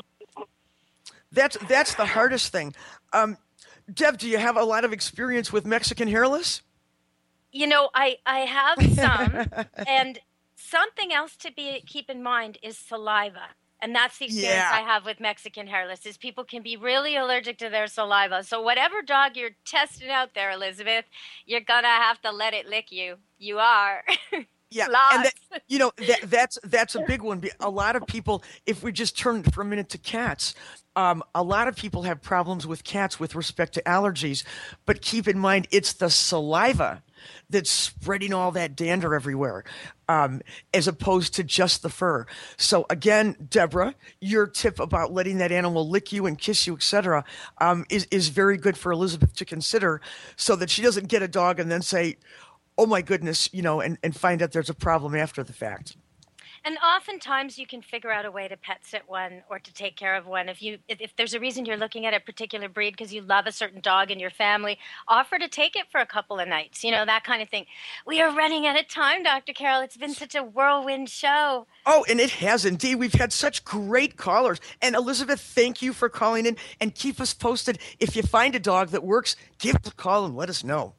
[SPEAKER 4] that's that's the hardest thing. Um, Deb, do you have a lot of experience with Mexican hairless?
[SPEAKER 3] You know, I, I have some, and something else to be keep in mind is saliva. And that's the experience
[SPEAKER 4] Yeah.
[SPEAKER 3] I have with Mexican hairless, is people can be really allergic to their saliva. So whatever dog you're testing out there, Elizabeth, you're going to have to let it lick you. You are.
[SPEAKER 4] Yeah,
[SPEAKER 3] Lots.
[SPEAKER 4] and that, you know that that's that's a big one. A lot of people, if we just turn for a minute to cats, um, a lot of people have problems with cats with respect to allergies. But keep in mind, it's the saliva that's spreading all that dander everywhere, um, as opposed to just the fur. So again, Deborah, your tip about letting that animal lick you and kiss you, et cetera, um, is is very good for Elizabeth to consider, so that she doesn't get a dog and then say, oh my goodness, you know, and, and find out there's a problem after the fact.
[SPEAKER 3] And oftentimes you can figure out a way to pet sit one or to take care of one. If you if, if there's a reason you're looking at a particular breed because you love a certain dog in your family, offer to take it for a couple of nights, you know, that kind of thing. We are running out of time, Doctor Carroll. It's been such a whirlwind show.
[SPEAKER 4] Oh, and it has indeed. We've had such great callers. And Elizabeth, thank you for calling in, and keep us posted. If you find a dog that works, give us a call and let us know.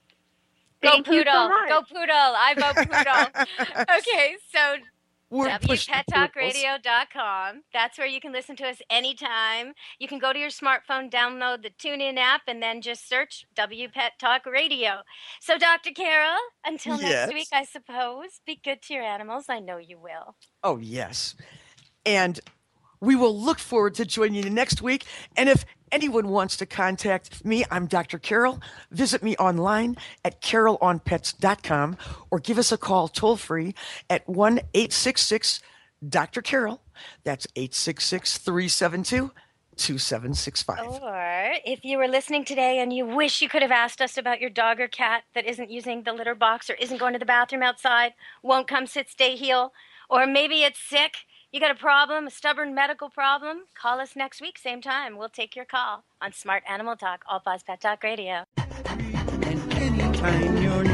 [SPEAKER 3] Go
[SPEAKER 20] Thank you
[SPEAKER 3] poodle.
[SPEAKER 20] so much.
[SPEAKER 3] Go poodle. I vote poodle. Okay, so
[SPEAKER 4] We're
[SPEAKER 3] W
[SPEAKER 4] pushing
[SPEAKER 3] Pet Talk
[SPEAKER 4] poodles.
[SPEAKER 3] Radio dot com. That's where you can listen to us anytime. You can go to your smartphone, download the TuneIn app, and then just search W Pet Talk Radio. So, Doctor Carroll, until
[SPEAKER 4] Yes.
[SPEAKER 3] next week, I suppose, be good to your animals. I know you will.
[SPEAKER 4] Oh, yes. And We will look forward to joining you next week. And if anyone wants to contact me, I'm Doctor Carol. Visit me online at carol on pets dot com or give us a call toll free at one eight six six Doctor Carol. That's eight six six, three seven two, two seven six five.
[SPEAKER 3] Or if you were listening today and you wish you could have asked us about your dog or cat that isn't using the litter box or isn't going to the bathroom outside, won't come sit, stay, heal, or maybe it's sick, you got a problem, a stubborn medical problem, call us next week, same time. We'll take your call on Smart Animal Talk, All Paws Pet Talk Radio.
[SPEAKER 6] Anytime you're